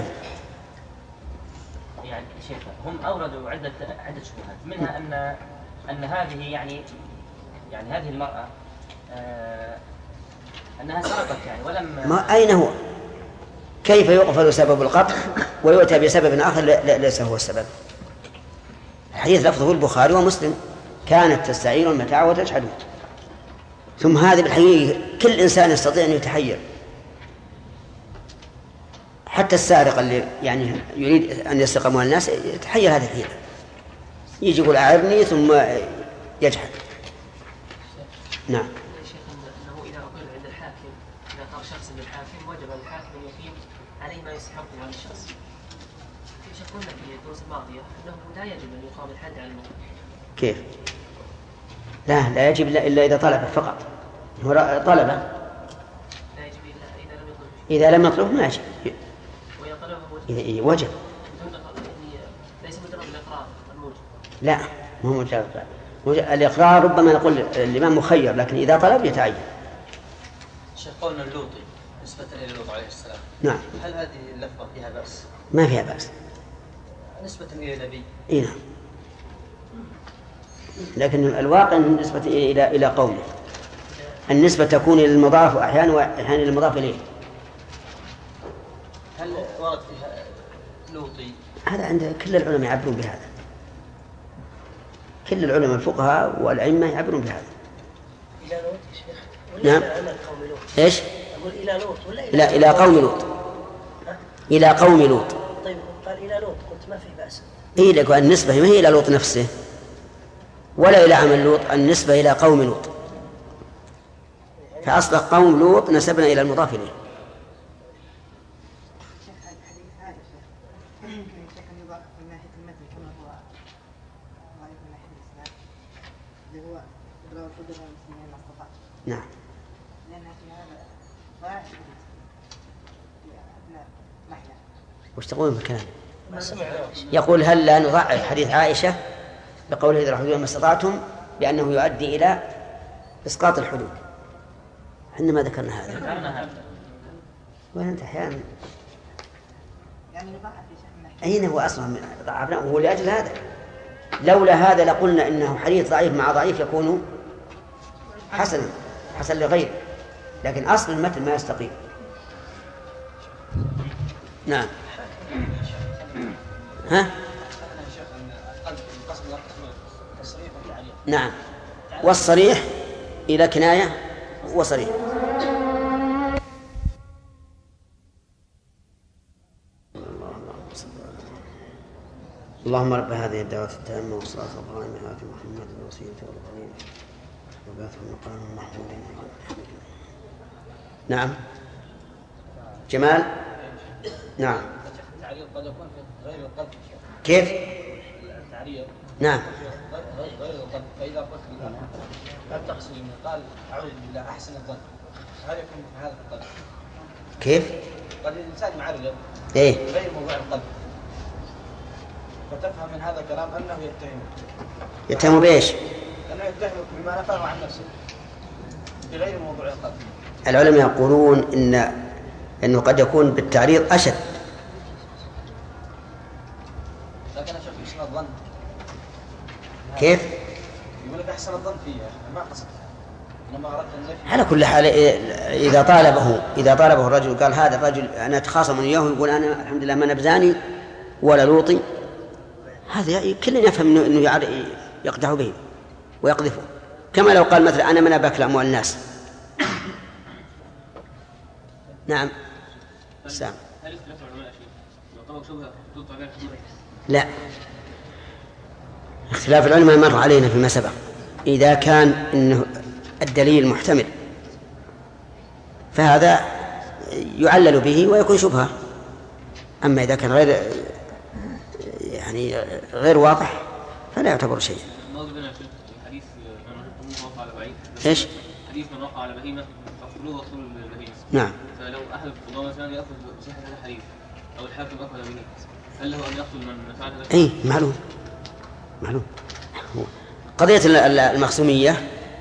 يعني شيخ هم أوردوا عدة عدة شبهات، منها أن أن هذه يعني يعني هذه المرأة آه أنها سرقت يعني ولم. ما أين هو؟ كيف يقفل سبب القطع ويؤتى بسبب آخر ليس هو السبب؟ الحديث لفظه البخاري ومسلم، كانت تستعير المتاع وتجحده. ثم هذه بالحقيقة كل إنسان يستطيع أن يتحير، حتى السارق اللي يعني يريد أن يسرق أموال الناس يتحير هذه الحيلة، يجي يقول أعرني ثم يجحد. نعم. أنه إذا أقر عند الحاكم، إذا قال شخص للحاكم وجب الحاكم أن يقيم عليه ما يستحقه عن الشخص. في قلنا في الدروس الماضية أنه لا يجب أن يقام الحد على المقيم. كيف؟ لا لا يجب إلا إذا طلب فقط. هو طلبه. لا يجب إلا إذا لم يطلب. إذا لم يطلب ما يجب. وإذا طلبه إذا وجب. ليس مجرد الإقرار الموجب. لا مو مجرد الإقرار، ربما نقول الإمام مخير، لكن إذا طلب يتعين. شيخ قولنا اللوطي نسبة إلى لوط عليه السلام. نعم. هل هذه اللفظة فيها بأس؟ ما فيها بأس. نسبة إلى النبي. إيه نعم. لكن الواقع نسبة إلى إلى قومه. النسبة تكون إلى المضاف أحيانا وأحيانا إلى المضاف إليه. هل ورد فيها لوطي؟ هذا عند كل العلماء يعبرون بهذا. كل العلماء الفقهاء والأئمة يعبرون بهذا. إلى لوط يا شيخ. ولا نعم. إلى قوم لوط. إيش؟ أقول إلى لوط ولا إلى. لا إلى قوم لوط. إلى قوم لوط. طيب قال إلى لوط قلت ما في بأس. إيه لك النسبة ما هي إلى لوط نفسه ولا إلى عمل لوط، النسبة إلى قوم لوط. فأصبح قوم لوط نسبنا إلى المضاف إليه. نعم. وش تقولون بالكلام؟ يقول هل لا نضعف حديث عائشة بقوله إذا الحدود ما استطعتم بأنه يؤدي إلى إسقاط الحدود؟ احنا ما ذكرنا هذا. وأنت أحيانا أين هو أصلا ضعفنا؟ وهو لأجل هذا. لولا هذا لقلنا إنه حديث ضعيف مع ضعيف يكون حسنا حسن لغيره، لكن أصل المتن ما يستقيم. نعم. ها؟ نعم. والصريح إلى كناية وصريح. اللهم رب هذه الدعوة التامة والصلاة والسلام على محمد الوسيلة والفضيلة وبعثه المقام المحمود. نعم. جمال. نعم. التعريض قد يكون في غير القلب. كيف؟ التعريض. نعم. غير القلب، فإذا قلت بالله لا تقصد قال أعوذ بالله أحسن الظن، هل يكون في هذا القلب؟ كيف؟ قد الإنسان معرض إيه؟ غير موضوع القلب، فتفهم من هذا الكلام أنه يتهمك. يتهم بإيش؟ أنه يتهمك بما نفاه عن نفسه بغير موضوع القلب. العلماء يقولون إن إنه قد يكون بالتعريض أشد. لكن أشوف حسن الظن. كيف؟ يقول لك أحسن الظن فيه، ما قصد. إنما أردت النفي. على كل حال إذا طالبه إذا طالبه الرجل قال هذا الرجل أنا أتخاصم من إياه يقول أنا الحمد لله ما نبزاني ولا لوطي، هذا كل يفهم إنه إنه يقدح به ويقذفه، كما لو قال مثلا أنا من أباكل أموال الناس. نعم. سام. لا، اختلاف العلماء مر علينا فيما سبق. إذا كان إنه الدليل محتمل فهذا يعلل به ويكون شبهة، أما إذا كان غير يعني غير واضح فلا يعتبر شيء. الموضوع بنا في الحديث إيش؟ حديث من وقع على بهيمة فأقتلوه واقتلوا البهيمة. نعم. فلو أحد القضاة مثلا يأخذ بصحة هذا الحديث أو الحاكم أخذ به، هل له أن يقتل من فعل هذا؟ إيه معلوم معلوم. قضية المخصومية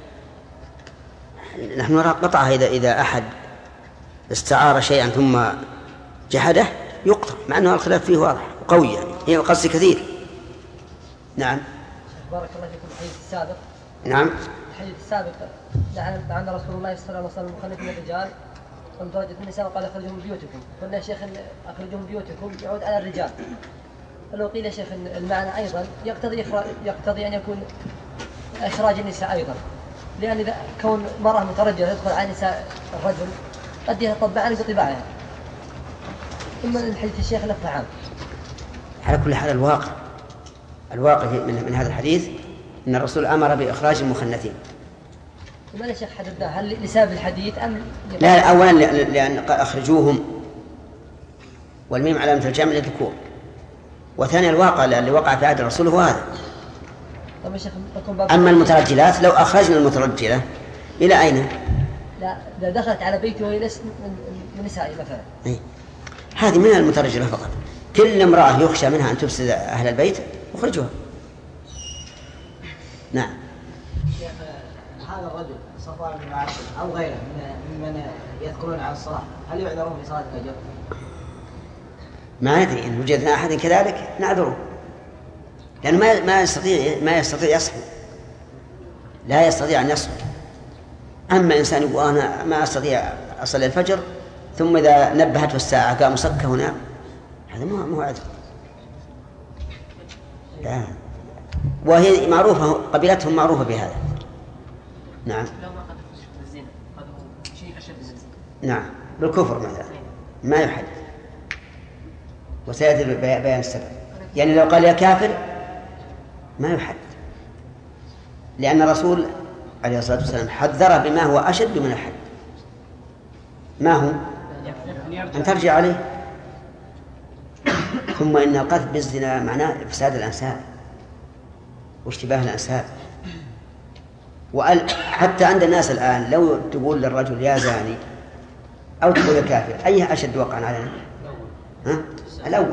نحن نرى قطعها إذا إذا أحد استعار شيئا ثم جحده يقطع، مع أنه الخلاف فيه واضح وقوي، يعني هي قصد كثير. نعم. بارك الله فيكم. الحديث السابق. نعم. الحديث السابق لعن رسول الله صلى الله عليه وسلم المخنث من الرجال ومتواجد النساء وقال اخرجوا من بيوتكم. قلنا يا شيخ اخرجوا من بيوتكم يعود على الرجال. فلو قيل يا شيخ المعنى ايضا يقتضي يقتضي ان يكون اخراج النساء ايضا، لان اذا كون مرأة مترجلة تدخل على نساء الرجل قد يتطبعن بطباعها. ثم الحديث الشيخ لفظ عام. على كل حال الواقع الواقع من, من هذا الحديث ان الرسول امر باخراج المخنثين. لماذا يا شيخ حددنا؟ هل لسبب الحديث ام لا؟ اولا لان اخرجوهم والميم علامه الجمع للذكور، وثانيا الواقع اللي وقع في عهد الرسول هو هذا. طب يا شيخ اما المترجلات لو اخرجنا المترجله الى اين؟ لا اذا دخلت على بيته وهي ليست من نسائي مثلا. إيه؟ هذه من المترجله فقط. كل امراه يخشى منها ان تفسد اهل البيت اخرجوها. نعم. شيخ هذا الرجل صفوان بن معاذ او غيره ممن يذكرون عن الصلاه هل يعذرون في صلاه الفجر؟ ما ندري ان وجدنا احد كذلك نعذره، لانه ما ما يستطيع ما يستطيع يصحو، لا يستطيع ان يصحو. اما انسان يقول انا ما استطيع اصلي الفجر ثم اذا نبهته الساعه قام صك ونام، هذا ما هو عذر. لا، وهي معروفه قبيلتهم معروفه بهذا. نعم. لو ما قد الزنا هذا شيء اشد من الزنا. نعم، بالكفر مثلا ما يحد، وسيأتي بيان السبب. يعني لو قال يا كافر ما يحد، لأن الرسول عليه الصلاة والسلام حذر بما هو أشد من الحد. ما هو؟ أن ترجع عليه. ثم إن القذف بالزنا معناه إفساد الأنساب واشتباه الأنساب. وحتى عند الناس الآن لو تقول للرجل يا زاني أو تقول يا كافر أيه أشد وقعا علينا؟ ها؟ الأول.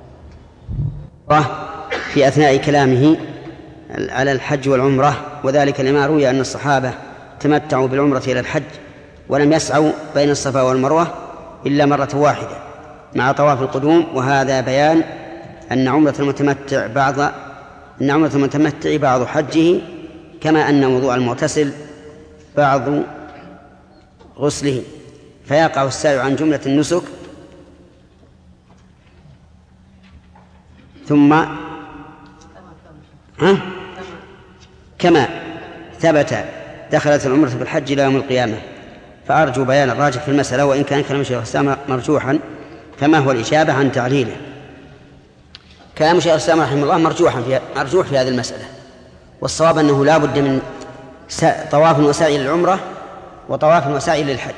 في أثناء كلامه على الحج والعمرة، وذلك لما روي أن الصحابة تمتعوا بالعمرة إلى الحج ولم يسعوا بين الصفا والمروة إلا مرة واحدة مع طواف القدوم، وهذا بيان أن عمرة المتمتع بعض أن عمرة المتمتع بعض حجه، كما أن وضوء المغتسل بعض غسله، فيقع السائل عن جملة النسك. ثم ها؟ كما ثبت دخلت العمرة بالحج إلى يوم القيامة. فأرجو بيان الراجح في المسألة، وإن كان كلام الشيخ الإسلام مرجوحا فما هو الإجابة عن تعليله؟ كلام الشيخ الإسلام رحمه الله مرجوحا في مرجوح في هذه المسألة، والصواب أنه لا بد من طواف وسعي للعمرة وطواف وسعي للحج.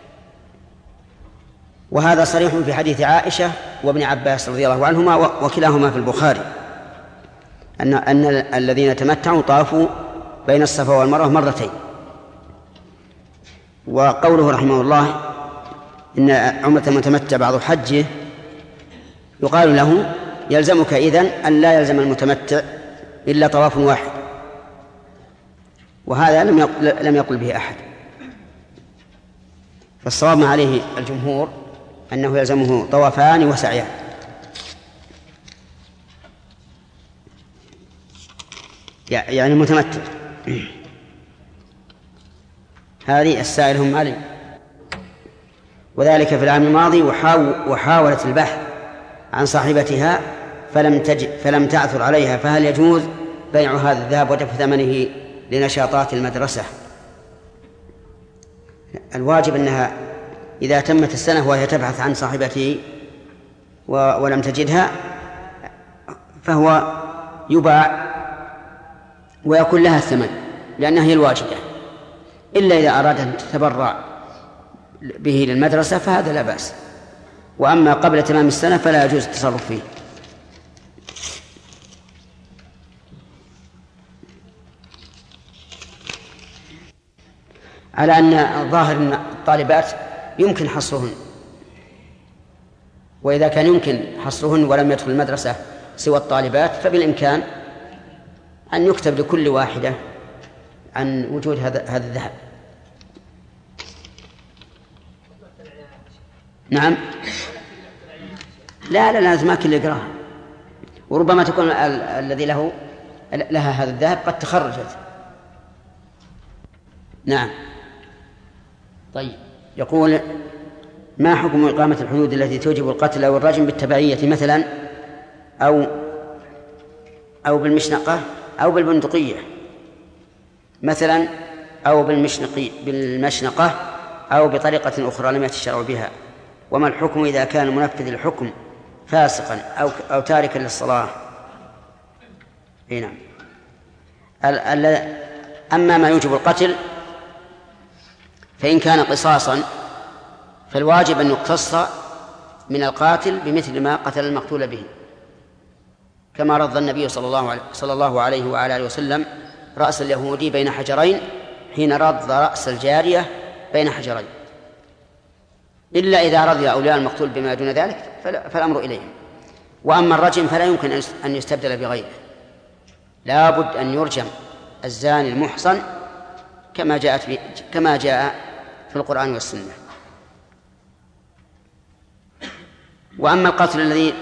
وهذا صريح في حديث عائشة وابن عباس رضي الله عنهما وكلاهما في البخاري أن أن الذين تمتعوا طافوا بين الصفا والمروة مرتين. وقوله رحمه الله إن عمرة المتمتع بعض حجه، يقال له يلزمك إذن أن لا يلزم المتمتع إلا طواف واحد، وهذا لم يقل, لم يقل به أحد. فالصواب ما عليه الجمهور أنه يلزمه طوافان وسعيان. يعني متمتع. هذه السائل هم علي، وذلك في العام الماضي وحاولت البحث عن صاحبتها فلم تجد فلم تعثر عليها، فهل يجوز بيع هذا الذهب ودفع ثمنه لنشاطات المدرسة؟ الواجب أنها إذا تمت السنة وهي تبحث عن صاحبته ولم تجدها فهو يباع ويكون لها الثمن، لأنها هي الواجبة، إلا إذا أراد أن تتبرع به للمدرسة فهذا لا بأس. وأما قبل تمام السنة فلا يجوز التصرف فيه. على أن ظاهر الطالبات يمكن حصرهن، وإذا كان يمكن حصرهن ولم يدخل المدرسة سوى الطالبات فبالإمكان أن يكتب لكل واحدة عن وجود هذا هذا الذهب. نعم. لا لا لازم ما كل يقراها، وربما تكون الذي له لها هذا الذهب قد تخرجت. نعم. طيب، يقول: ما حكم إقامة الحدود التي توجب القتل أو الرجم بالتبعية مثلا أو أو بالمشنقة أو بالبندقية مثلا أو بالمشنقي بالمشنقة أو بطريقة أخرى لم يأت الشرع بها؟ وما الحكم إذا كان منفذ الحكم فاسقا أو أو تاركا للصلاة؟ اي نعم. أما ما يوجب القتل فإن كان قصاصا فالواجب أن يقتص من القاتل بمثل ما قتل المقتول به، كما رضى النبي صلى الله عليه صلى الله عليه وعلى آله وسلم رأس اليهودي بين حجرين حين رض رأس الجارية بين حجرين، إلا إذا رضي أولياء المقتول بما دون ذلك فالأمر إليهم. وأما الرجم فلا يمكن أن يستبدل بغيره، لا بد أن يرجم الزاني المحصن كما جاءت كما جاء في القرآن والسنة. وأما القتل الذي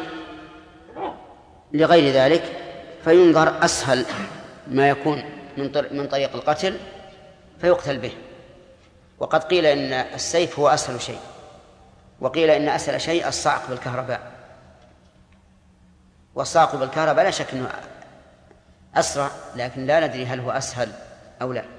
لغير ذلك فينظر أسهل ما يكون من طريق القتل فيقتل به. وقد قيل إن السيف هو أسهل شيء، وقيل إن أسهل شيء الصعق بالكهرباء، والصعق بالكهرباء لا شك أنه أسرع، لكن لا ندري هل هو أسهل أو لا.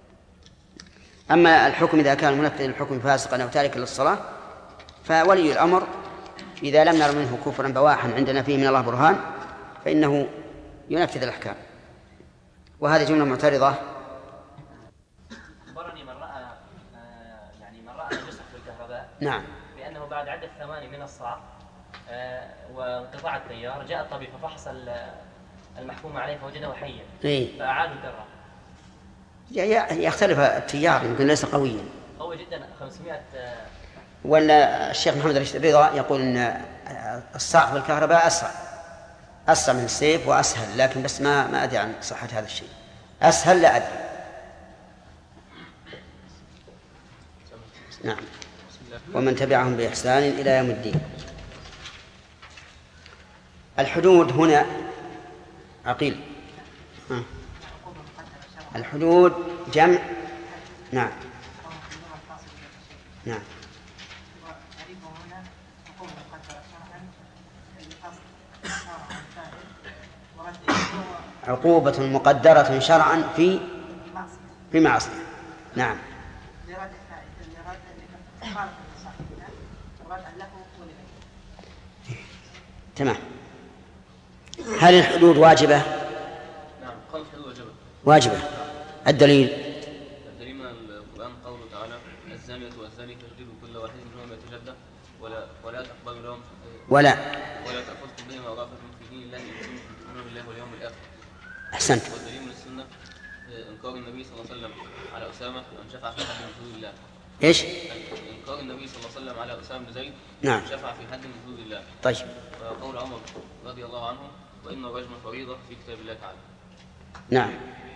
أما الحكم إذا كان منفذ الحكم فاسقا أو تاركا للصلاة فولي الأمر إذا لم نر منه كفرا بواحا عندنا فيه من الله برهان فإنه ينفذ الأحكام. وهذه جملة معترضة. أخبرني من رأى يعني من رأى المسح بالكهرباء نعم بأنه بعد عدة ثواني من الصعق وانقطاع التيار جاء الطبيب ففحص المحكوم عليه فوجده حيا إيه؟ فأعادوا الدرة. يختلف التيار، يمكن ليس قويا قوي جدا خمسمائة. ولا الشيخ محمد رضا يقول ان الصعق بالكهرباء اسرع اسرع من السيف واسهل، لكن بس ما ما ادري عن صحة هذا الشيء. اسهل لا ادري. نعم. ومن تبعهم بإحسان إلى يوم الدين. الحدود هنا عقيل. ها. الحدود جمع. نعم نعم. عقوبة مقدرة شرعا في في معصية. نعم. تمام. هل الحدود واجبة؟ نعم، قال الحدود واجبة. واجبة. الدليل؟ الدليل من القرآن قوله تعالى: الزانية والزاني فاجلدوا كل واحد منهما مئة جلدة ولا ولا تقبلوا لهم ولا ولا تأخذكم بهما رأفة في دين الله إن كنتم تؤمنون بالله واليوم الآخر. أحسنت. والدليل من السنة إنكار النبي صلى الله عليه وسلم على أسامة أن شفع في حد من حدود الله. إيش؟ إنكار النبي صلى الله عليه وسلم على أسامة بن زيد نعم. شفع في حد من حدود الله. طيب. وقول عمر رضي الله عنه: وإن الرجم فريضة في كتاب الله تعالى. نعم.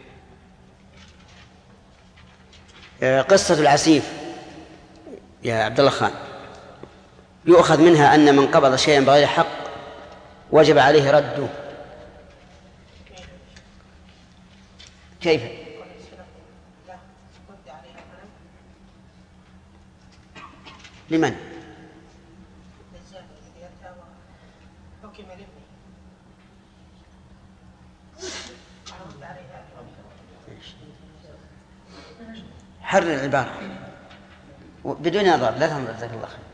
قصة العسيف يا عبد الله خان يؤخذ منها أن من قبض شيئا بغير حق وجب عليه رده. كيف؟ لمن؟ حرر العبارة بدون نظر، لا تنظر. جزاك الله خير.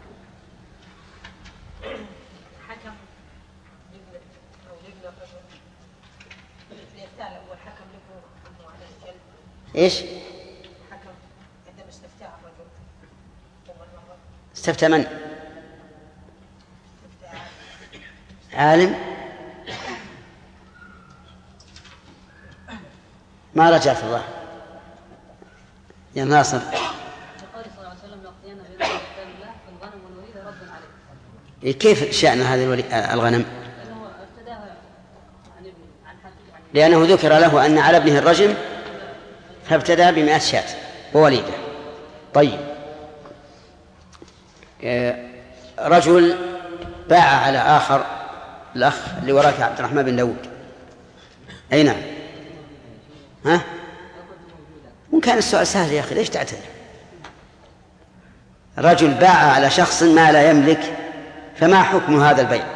حكم أو يبنى الرجل يفتعل أول حكم له أنه على الجلد. إيش؟ حكم عندما استفتاء الرجل أول مرة. استفتى من؟ عالم؟ ما رجعت الله يا ناصر. لأن في كتاب الله الغنم والوليد رد عليه. كيف شأن هذه الغنم؟ لأنه ارتداها عن ابنه عن حد يعني. لأنه ذكر له أن على ابنه الرجم فابتدى بمئة شاة ووليده. طيب، رجل باع على آخر، الأخ اللي وراك عبد الرحمن بن داود، أي نعم، ها؟ وإن كان السؤال سهل يا أخي ليش تعتذر؟ رجل باع على شخص ما لا يملك، فما حكم هذا البيع؟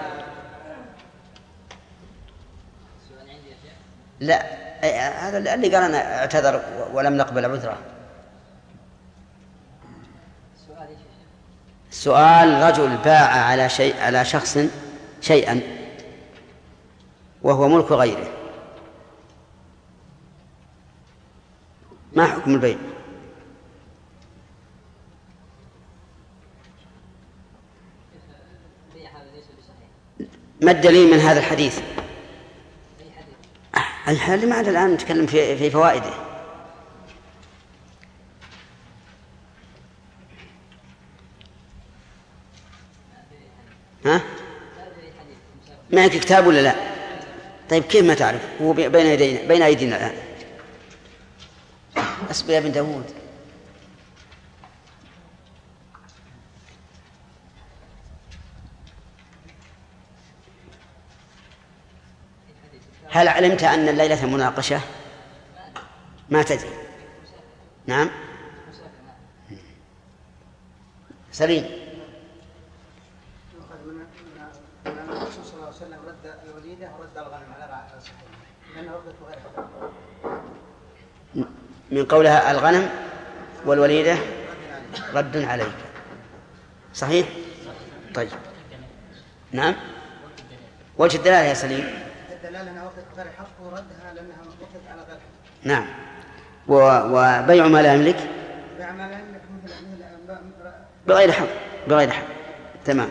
لا، هذا اللي قال أنا اعتذر ولم نقبل عذره. السؤال رجل باع على شيء على شخص شيئا وهو ملك غيره، ما حكم البيع؟ ما الدليل من هذا الحديث؟ الحديث ما عاد الآن نتكلم في في فوائده. ها؟ معك كتاب ولا لا؟ طيب كيف ما تعرف؟ هو بين يدينا بين أيدينا الآن. أصبر يا ابن داود. هل علمت أن الليلة مناقشة؟ ما تدري. نعم سليم. الرسول صلى الله عليه وسلم رد الوليدة ورد الغنم على صحيح لأنه ردته غير حق. من قولها الغنم والوليدة رد عليك، صحيح؟ طيب نعم. وجه الدلالة يا سليم؟ الدلالة أنها وقت غير حق وردها لأنها وقت على غير حق. نعم. وبيع ما لا يملك بيع ما لا يملك مثل مثل بغير حق بغير حق. تمام.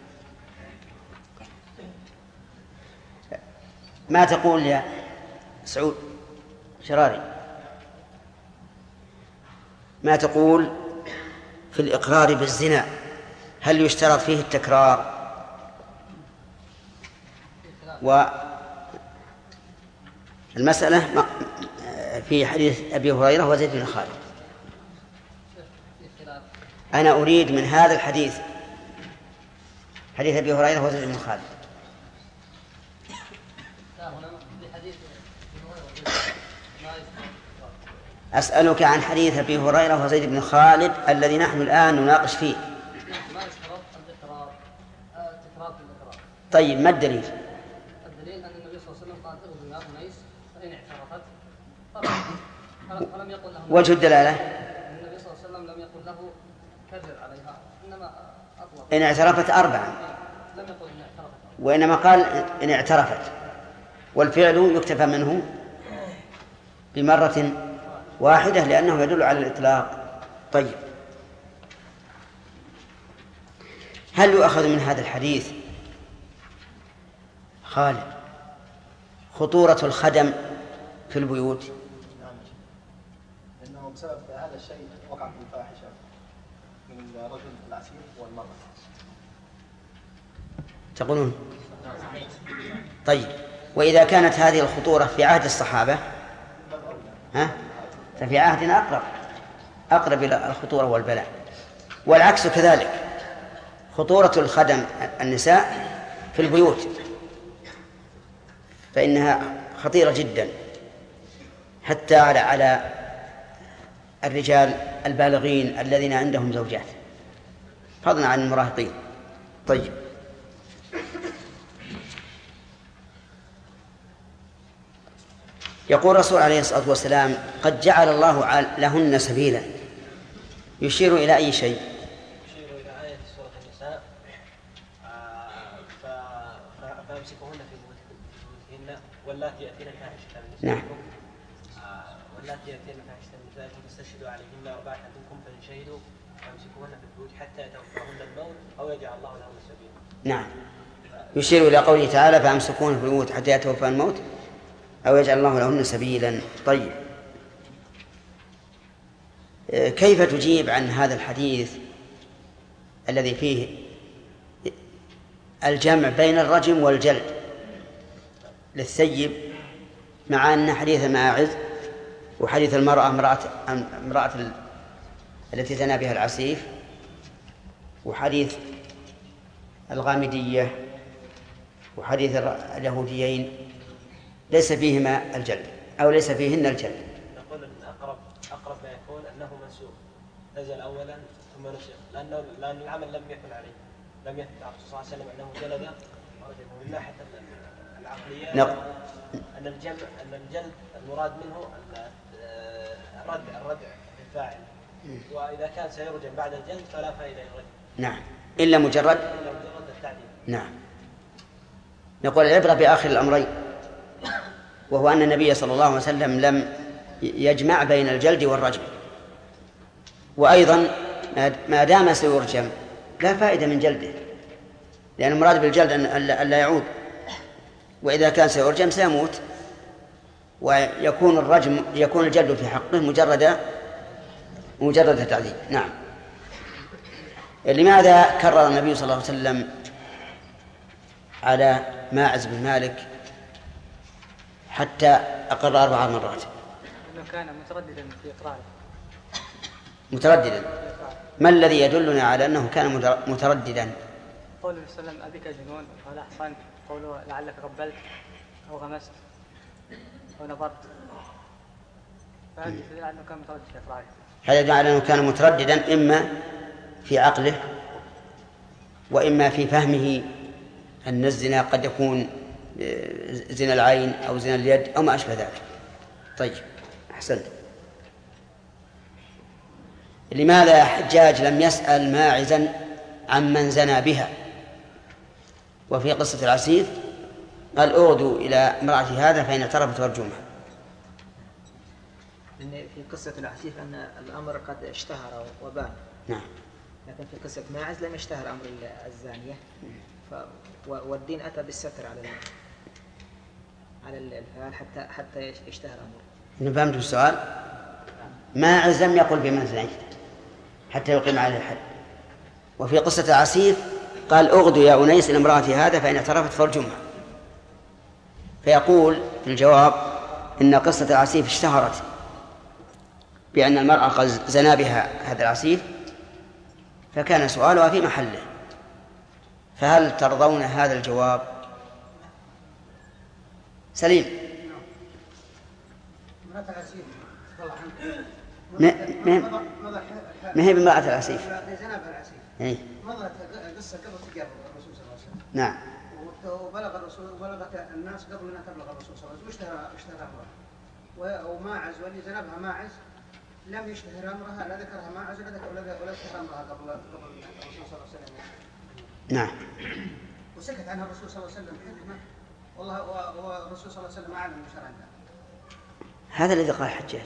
ما تقول يا سعود شراري؟ ما تقول في الإقرار بالزنا؟ هل يشترط فيه التكرار؟ والمسألة في حديث أبي هريرة وزيد بن خالد. أنا أريد من هذا الحديث حديث أبي هريرة وزيد بن خالد. أسألك عن حديث أبي هريرة وزيد بن خالد الذي نحن الآن نناقش فيه. طيب ما الدليل؟ الدليل أن النبي صلى الله عليه وسلم قال اغزوا يا أنيس فإن اعترفت فلم يقل له. وجه الدلالة؟ النبي صلى الله عليه وسلم لم يقل له كرر عليها، إنما أطلق إن اعترفت أربعا، لم يقل إن اعترفت، وإنما قال إن اعترفت، والفعل يكتفى منه بمرة واحدة لأنه يدل على الإطلاق. طيب، هل يؤخذ من هذا الحديث خالد خطورة الخدم في البيوت؟ لأنه بسبب هذا الشيء وقع في الفاحشة من الرجل العسير والمرأة. تقولون؟ طيب، وإذا كانت هذه الخطورة في عهد الصحابة ها؟ ففي عهدنا أقرب أقرب إلى الخطورة والبلاء. والعكس كذلك، خطورة الخدم النساء في البيوت فإنها خطيرة جدا حتى على على الرجال البالغين الذين عندهم زوجات، فضلا عن المراهقين. طيب، يقول الرسول عليه الصلاة والسلام قد جعل الله لهن سبيلا، يشير إلى أي شيء؟ يشير إلى آية سورة النساء فامسكوهن في بيوتهن واللاتي يأتين الفاحشة من نعم. واللاتي يأتين الفاحشة من نسائكم فاستشهدوا عليهن أربعة منكم فإن شهدوا فامسكوهن في البيوت حتى يتوفاهن الموت أو يجعل الله لهن سبيلا. نعم، يشير إلى قوله تعالى فامسكوهن في البيوت حتى يتوفاهن الموت أو يجعل الله لهن سبيلا. طيب، كيف تجيب عن هذا الحديث الذي فيه الجمع بين الرجم والجلد للثيب، مع أن حديث ماعز وحديث المرأة امرأة, امرأة التي زنى بها العسيف وحديث الغامدية وحديث اليهوديين ليس فيهما الجلد أو ليس فيهن الجلد. نقول أن أقرب أقرب ما يكون أنه منسوخ، نزل أولا ثم نسخ، لأنه لأن العمل لم يكن عليه، لم يثبت على الرسول صلى الله عليه وسلم أنه جلد ورجمه. من ناحية العقلية نعم. أن الجمع أن الجلد المراد منه الردع الردع للفاعل، وإذا كان سيرجم بعد الجلد فلا فائدة يرجم. نعم، إلا مجرد إلا مجرد التعديل. نعم. نقول العبرة بآخر الأمرين، وهو أن النبي صلى الله عليه وسلم لم يجمع بين الجلد والرجم، وأيضا ما دام سيرجم لا فائدة من جلده، لأن المراد بالجلد أن لا يعود، وإذا كان سيرجم سيموت، ويكون الرجم يكون الجلد في حقه مجرد مجرد تعذيب. نعم. لماذا كرر النبي صلى الله عليه وسلم على ماعز بن مالك حتى أقر أربع مرات؟ أنه كان مترددا في إقراره. مترددا. ما الذي يدلنا على أنه كان مترددا؟ قوله صلى الله عليه وسلم أبيك جنون؟ قال أحسنت. قوله لعلك قبلت أو غمست أو نظرت، فهذا يدل على أنه كان مترددا في إقراره. هذا يدل على أنه كان مترددا إما في عقله وإما في فهمه أن الزنا قد يكون زنا العين أو زنا اليد أو ما أشبه ذلك. طيب، أحسنت. لماذا حجاج لم يسأل ماعزا عمن زنى بها؟ وفي قصة العسيف قال اغدوا إلى امرأة هذا فإن اعترفت فارجمها. في قصة العسيف أن الأمر قد اشتهر وبان. نعم. لكن في قصة ماعز لم يشتهر أمر الزانية، ف... والدين أتى بالستر على ال... على الفعل حتى حتى يشتهر أمره. فهمت السؤال؟ ماعز لم يقل بمن زنيت حتى يقيم عليه الحد. وفي قصة العسيف قال اغدوا يا أنيس إلى امرأة هذا فإن اعترفت فارجمها. فيقول في الجواب إن قصة العسيف اشتهرت بأن المرأة قد زنى بها هذا العسيف، فكان سؤالها في محله. فهل ترضون هذا الجواب؟ سليم. ما ما هي بامرأة العسيف؟ اي مضت قصة قبل تجارة الرسول صلى الله عليه وسلم. نعم. وبلغ الرسول وبلغت الناس قبل أن تبلغ الرسول صلى الله عليه وسلم، واشتهر اشتهر أمرها. وماعز واللي زنبها ماعز لم يشتهر أمرها، لا ذكرها ماعز ولا ذكر ولا اشتهر أمرها قبل قبل الرسول صلى الله عليه وسلم. نعم. وسكت عنها الرسول صلى الله عليه وسلم حكمة، والله والرسول صلى الله عليه وسلم أعلم بشرعها. هذا الذي قال الحجاج.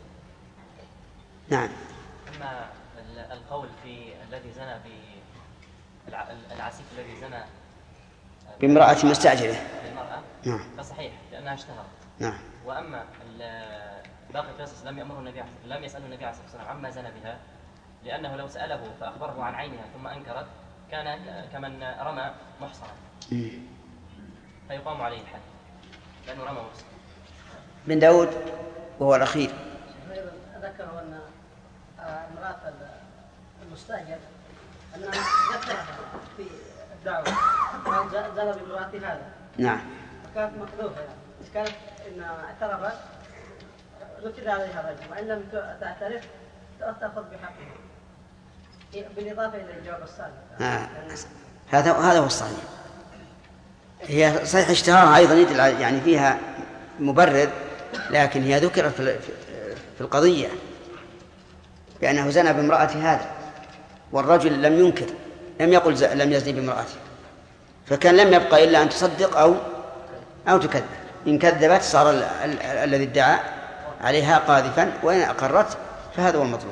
نعم. أما القول في الذي زنى بالعسيف الذي زنى بامرأة مستأجرة بالمرأة نعم فصحيح لأنها اشتهرت. نعم. وأما باقي القصص لم يأمره النبي لم يسأله النبي عليه الصلاة والسلام عما زنى بها، لأنه لو سأله فأخبره عن عينها ثم أنكرت كان كمن رمى محصنا فيقام عليه الحد لأنه رمى محصنا. بن داود وهو الأخير ذكروا أن امرأة المستأجر أنها ذكرها في الدعوة قال زنى بامرأة هذا. نعم. فكانت مقذوفة يعني، إذا كانت إن اعترفت نكد عليها الرجم، وإن لم تعترف تأخذ بحقها، بالإضافة إلى الجواب الصالح. آه. هذا هذا هو الصحيح. هي صحيح اشتهارها أيضا يدل يعني فيها مبرر، لكن هي ذكرت في في القضية بأنه زنى بامرأة هذا، والرجل لم ينكر، لم يقل لم يزني بامرأته، فكان لم يبقى إلا أن تصدق أو أو تكذب. إن كذبت صار ال ال الذي ادعى عليها قاذفا، وإن أقرت فهذا هو المطلوب.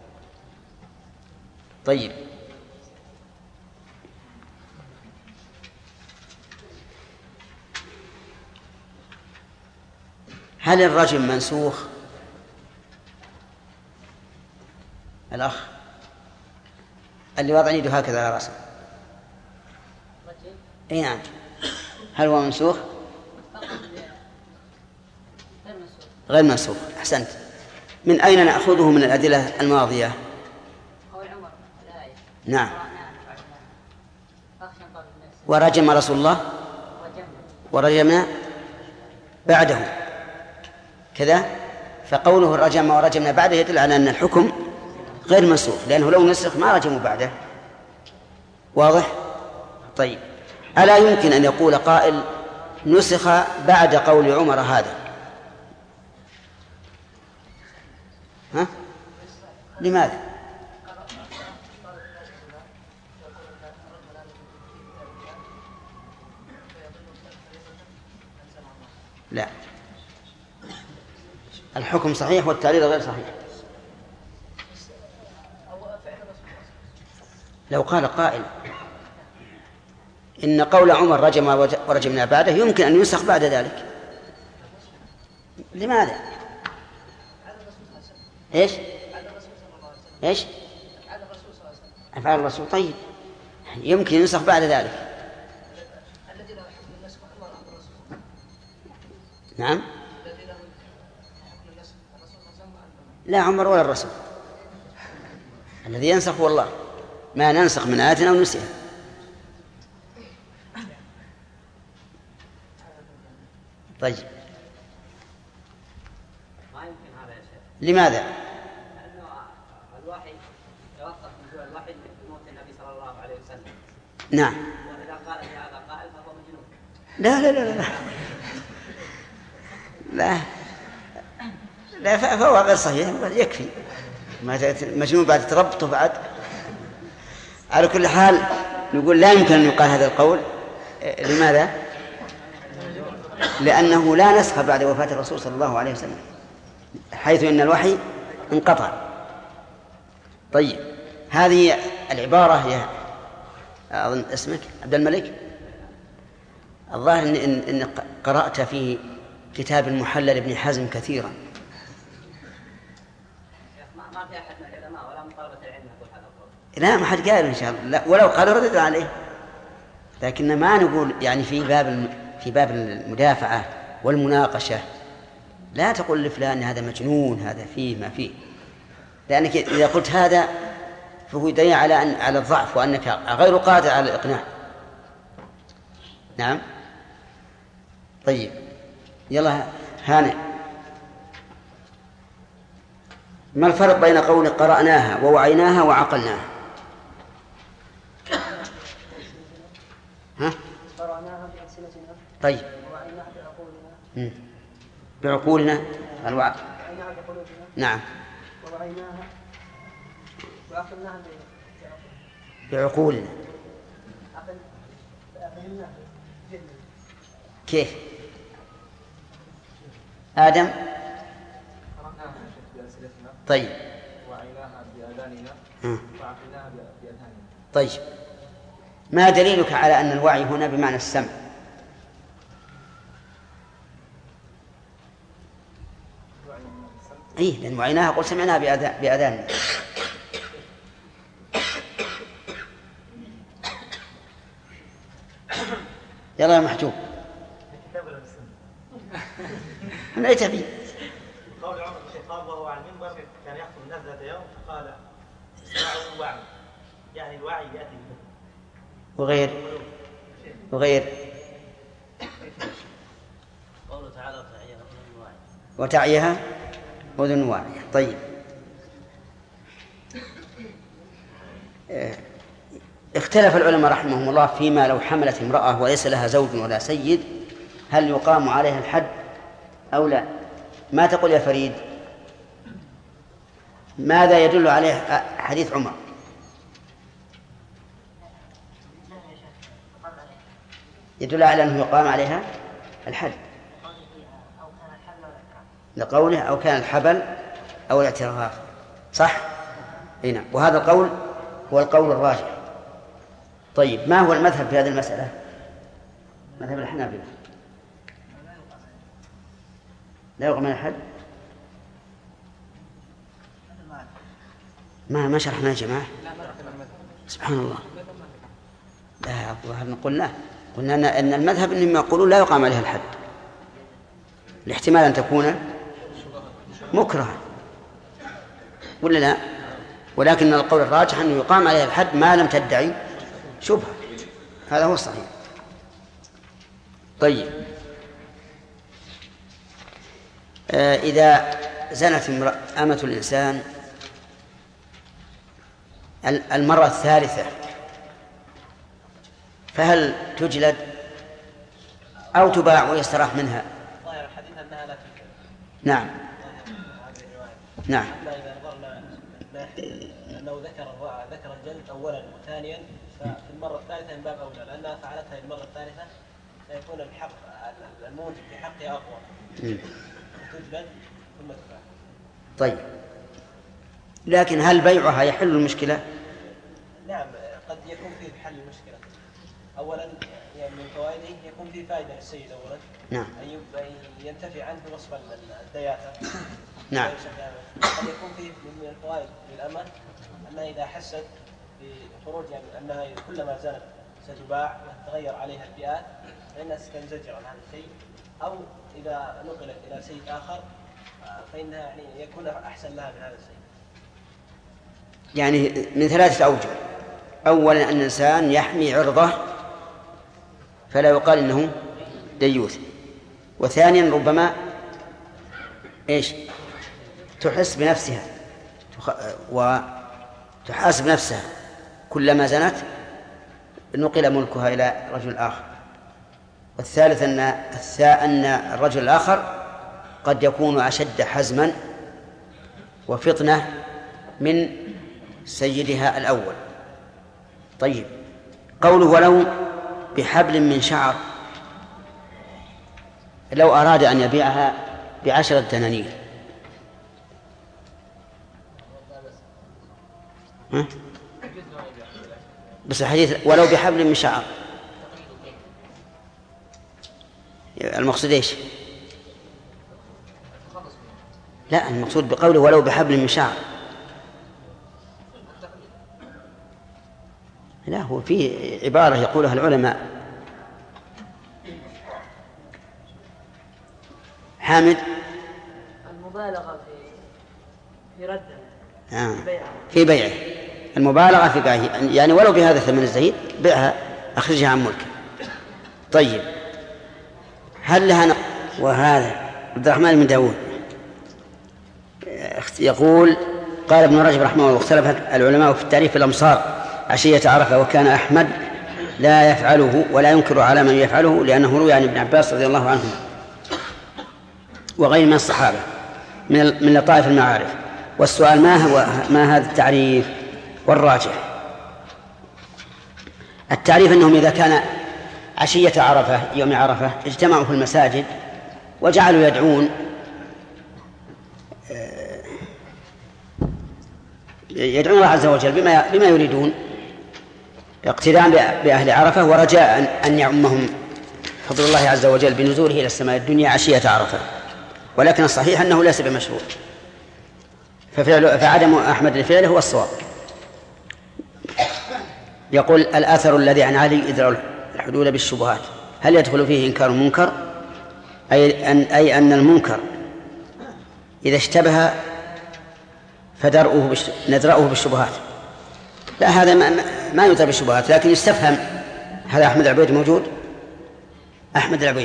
طيب، هل الرجم منسوخ؟ الأخ اللي وضع يده هكذا على رأسه. اي نعم. هل هو منسوخ؟ غير منسوخ. أحسنت. من أين نأخذه من الأدلة الماضية؟ نعم. ورجم رسول الله ورجمنا بعده كذا، فقوله رجم ورجمنا بعده يدل على أن الحكم غير منسوخ، لأنه لو نسخ ما رجموا بعده. واضح؟ طيب، ألا يمكن أن يقول قائل نسخ بعد قول عمر هذا؟ ها؟ لماذا؟ لا، الحكم صحيح والتعليل غير صحيح. لو قال قائل إن قول عمر رجم ورجمنا بعده يمكن أن ينسخ بعد ذلك، لماذا؟ إيش؟ إيش؟ أفعال الرسول. طيب، يمكن ينسخ بعد ذلك. نعم. لا عمر ولا الرسول، الذي ينسخ هو الله. ما ننسخ من آية أو نسيها. طيب، ما يمكن هذا يا شيخ. لماذا؟ لأنه الوحي يوقف من هو الوحي بموت النبي صلى الله عليه وسلم. نعم. وإذا قال في هذا قائل فهو مجنون. لا لا لا لا لا لا فهو غير صحيح، يكفي ما مجنون بعد تربطه بعد. على كل حال نقول لا يمكن أن يقال هذا القول. لماذا؟ لأنه لا نسخ بعد وفاة الرسول صلى الله عليه وسلم، حيث إن الوحي انقطع. طيب، هذه العبارة يا أظن اسمك عبد الملك، الظاهر إن, إن, إن قرأت في كتاب المحلل ابن حزم كثيرا. ما في أحد من العلماء ولا من طلبة العلم يقول هذا القول. لا، ما حد قال إن شاء الله. لا، ولو قال ردد عليه، لكن ما نقول يعني في باب في باب المدافعة والمناقشة لا تقول لفلان هذا مجنون، هذا فيه ما فيه، لأنك إذا قلت هذا فهو يدعي على أن على الضعف وأنك غير قادر على الإقناع. نعم. طيب، يلا هانئ. ما الفرق بين قول قرأناها ووعيناها وعقلناها؟ ها؟ قرأناها بألسنتنا. طيب. ووعيناها بعقولنا. بعقولنا الوع... وعيناها بقلوبنا. نعم. ووعيناها وعقلناها بعقولنا. فهمناها. كيف؟ آدم. قرأناها بألسنتنا. طيب. وعيناها بآذاننا. وعقلناها بأذهاننا. طيب، ما دليلك على أن الوعي هنا بمعنى السمع؟ إيه، لأن وعيناها قل سمعناها بأذاننا. يلا يا محجوب. من أي تبي؟ قول عمر قال وهو على المنبر كان يخطب الناس ذات يوم فقال اسمعوا الوعي، يعني الوعي يأتي به. وغير وغير قوله تعالى وتعيها أذن واعية. وتعيها أذن واعية. طيب، اختلف العلماء رحمهم الله فيما لو حملت امرأة وليس لها زوج ولا سيد هل يقام عليها الحد أو لا؟ ما تقول يا فريد؟ ماذا يدل عليه حديث عمر؟ يدل على أنه يقام عليها الحد لقوله أو كان الحبل أو الاعتراف. صح؟ هنا. وهذا القول هو القول الراجح. طيب، ما هو المذهب في هذه المسألة؟ مذهب الحنابلة لا يقام على الحد. ما ما شرحنا يا جماعة. سبحان الله. لا الظاهر قلنا قلنا أن المذهب إنهم يقولون لا يقام عليها الحد لاحتمال أن تكون مكرهة ولا لا، ولكن القول الراجح أنه يقام عليها الحد ما لم تدعي شبهة، هذا هو الصحيح. طيب آه إذا زنت أمة الإنسان المرة الثالثة فهل تجلد أو تباع ويستراح منها؟ ظاهر الحديث أنها لا تجلد. نعم نعم. أما إذا نظرنا أنه ذكر ذكر الجلد أولا وثانيا ففي المرة الثالثة من باب أولى، لأنها فعلتها المرة الثالثة سيكون الحق الموت في حقها أقوى. تجلد ثم تباع. طيب لكن هل بيعها يحل المشكلة؟ نعم قد يكون فيه حل المشكلة. أولا يعني من فوائده يكون فيه فائدة للسيد أولا. نعم. أن ينتفع عنه وصف الدياثة. نعم. قد يكون فيه من الفوائد للأمة أنها إذا حست بخروج يعني أنها كلما زنت ستباع وتتغير عليها الفئات فإنها ستنزجر عن هذا الشيء، أو إذا نقلت إلى سيد آخر فإنها يعني يكون أحسن لها من هذا الشيء. يعني من ثلاثة أوجه. أولا أن الإنسان يحمي عرضه فلا يقال إنه ديوث، وثانيا ربما إيش تحس بنفسها وتحاسب نفسها كلما زنت نقل ملكها إلى رجل آخر، والثالث أن أن الرجل الآخر قد يكون أشد حزما وفطنة من سيدها الأول. طيب قوله ولو بحبل من شعر، لو أراد أن يبيعها بعشرة دنانير ها؟ بس الحديث ولو بحبل من شعر المقصود إيش؟ لا المقصود بقوله ولو بحبل من شعر، لا هو في عبارة يقولها العلماء. حامد المبالغة في في رده آه. في بيعه، المبالغة في بيعه يعني ولو بهذا الثمن الزهيد بيعها أخرجها عن ملكه. طيب هل لها نق... وهذا عبد الرحمن بن داود يقول قال ابن رجب رحمه الله واختلف العلماء في التعريف الأمصار عشية عرفة، وكان أحمد لا يفعله ولا ينكر على من يفعله لأنه روي عن ابن عباس رضي الله عنه وغير من الصحابة من من لطائف المعارف. والسؤال ما هو ما هذا التعريف؟ والراجح التعريف أنهم إذا كان عشية عرفة يوم عرفة اجتمعوا في المساجد وجعلوا يدعون يدعون الله عز وجل بما بما يريدون اقتداء بأهل عرفة ورجاء أن يعمهم فضل الله عز وجل بنزوله إلى السماء الدنيا عشية عرفة، ولكن الصحيح أنه ليس بمشروع، ففعل فعدم أحمد الفعل هو الصواب. يقول الأثر الذي عن علي إدراء الحدود بالشبهات هل يدخل فيه إنكار منكر؟ أي أن, أي أن المنكر إذا اشتبه فدرؤه بش... ندرأه بالشبهات. لا هذا ما, ما يدرأ بالشبهات، لكن يستفهم. هذا أحمد العبيد موجود؟ أحمد العبيد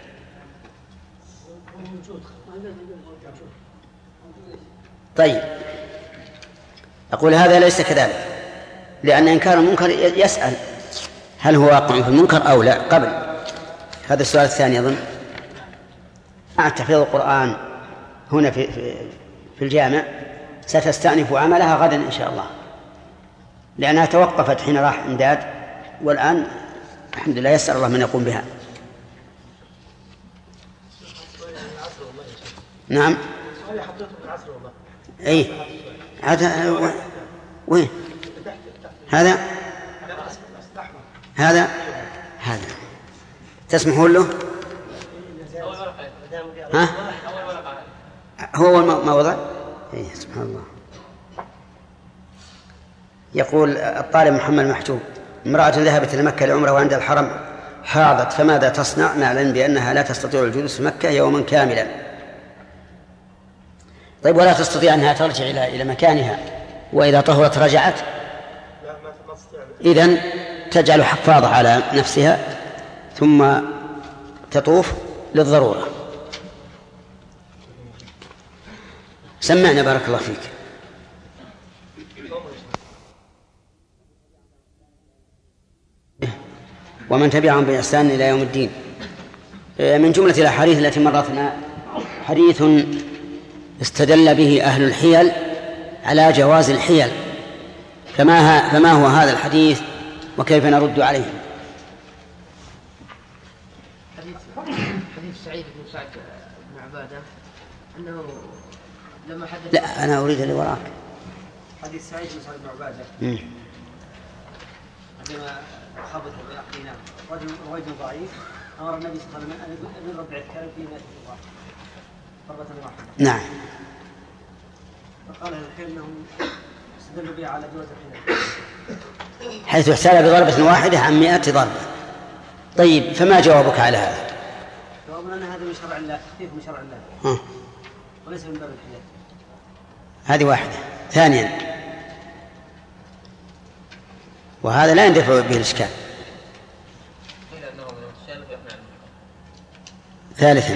طيب أقول هذا ليس كذلك، لأن إنكار المنكر يسأل هل هو واقع في المنكر أو لا قبل. هذا السؤال الثاني أظن مع تحفيظ القرآن هنا في, في, في الجامع ستستأنف عملها غدا إن شاء الله، لأنها توقفت حين راح إمداد والآن الحمد لله يسأل الله من يقوم بها. نعم أي هذا وين هذا هذا هذا تسمحون له؟ ها؟ هو ما وضع؟ إيه سبحان الله. يقول الطالب محمد محجوب: امرأة ذهبت إلى مكة لعمرة وعند الحرم حاضت، فماذا تصنع مع العلم بأنها لا تستطيع الجلوس في مكة يوما كاملا؟ طيب، ولا تستطيع أنها ترجع إلى إلى مكانها وإذا طهرت رجعت؟ إذن تجعل حفاظة على نفسها ثم تطوف للضرورة. سمعنا بارك الله فيك. ومن تبعهم بإحسان إلى يوم الدين. من جملة الأحاديث التي مرتنا حديث استدل به أهل الحيل على جواز الحيل، فما, فما هو هذا الحديث وكيف نرد عليه؟ حديث حديث سعيد بن سعد بن عبادة أنه لما حدث. لا، أنا أريد اللي وراك. حديث سعيد بن سعد بن عبادة عندما خبط بأخينا رجل رجل ضعيف، أمر النبي صلى الله عليه وسلم أن يربع الكلب في مائة الله ضربة واحدة. نعم. فقال الحين أنه استدل به على جواز الحيل حيث احتال بضربة واحدة عن مئة ضربة. طيب، فما جوابك على هذا؟ جوابنا أن هذا من شرع الله، تخفيف من شرع الله ها. وليس من باب الحيل. هذه واحدة. ثانيا، وهذا لا يندفع به الإشكال. ثالثا،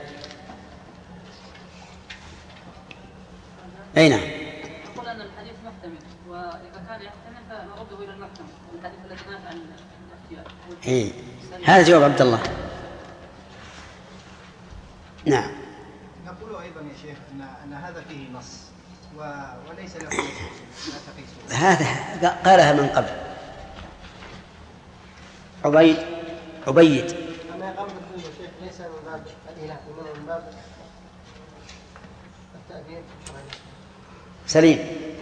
أي نعم. أقول أن الحديث محتمل، وإذا كان يحتمل فنرده إلى المحكمة، الحديث الذي نهى عن الاحتيال. إيه. هذا جواب عبد الله. نعم. نقول أيضا يا شيخ أن أن هذا فيه نص وليس له لا تقيسه. هذا قالها من قبل. عبيد عبيد أما قبل كل شيء ليس من باب الإله، من باب التأديب. سليم.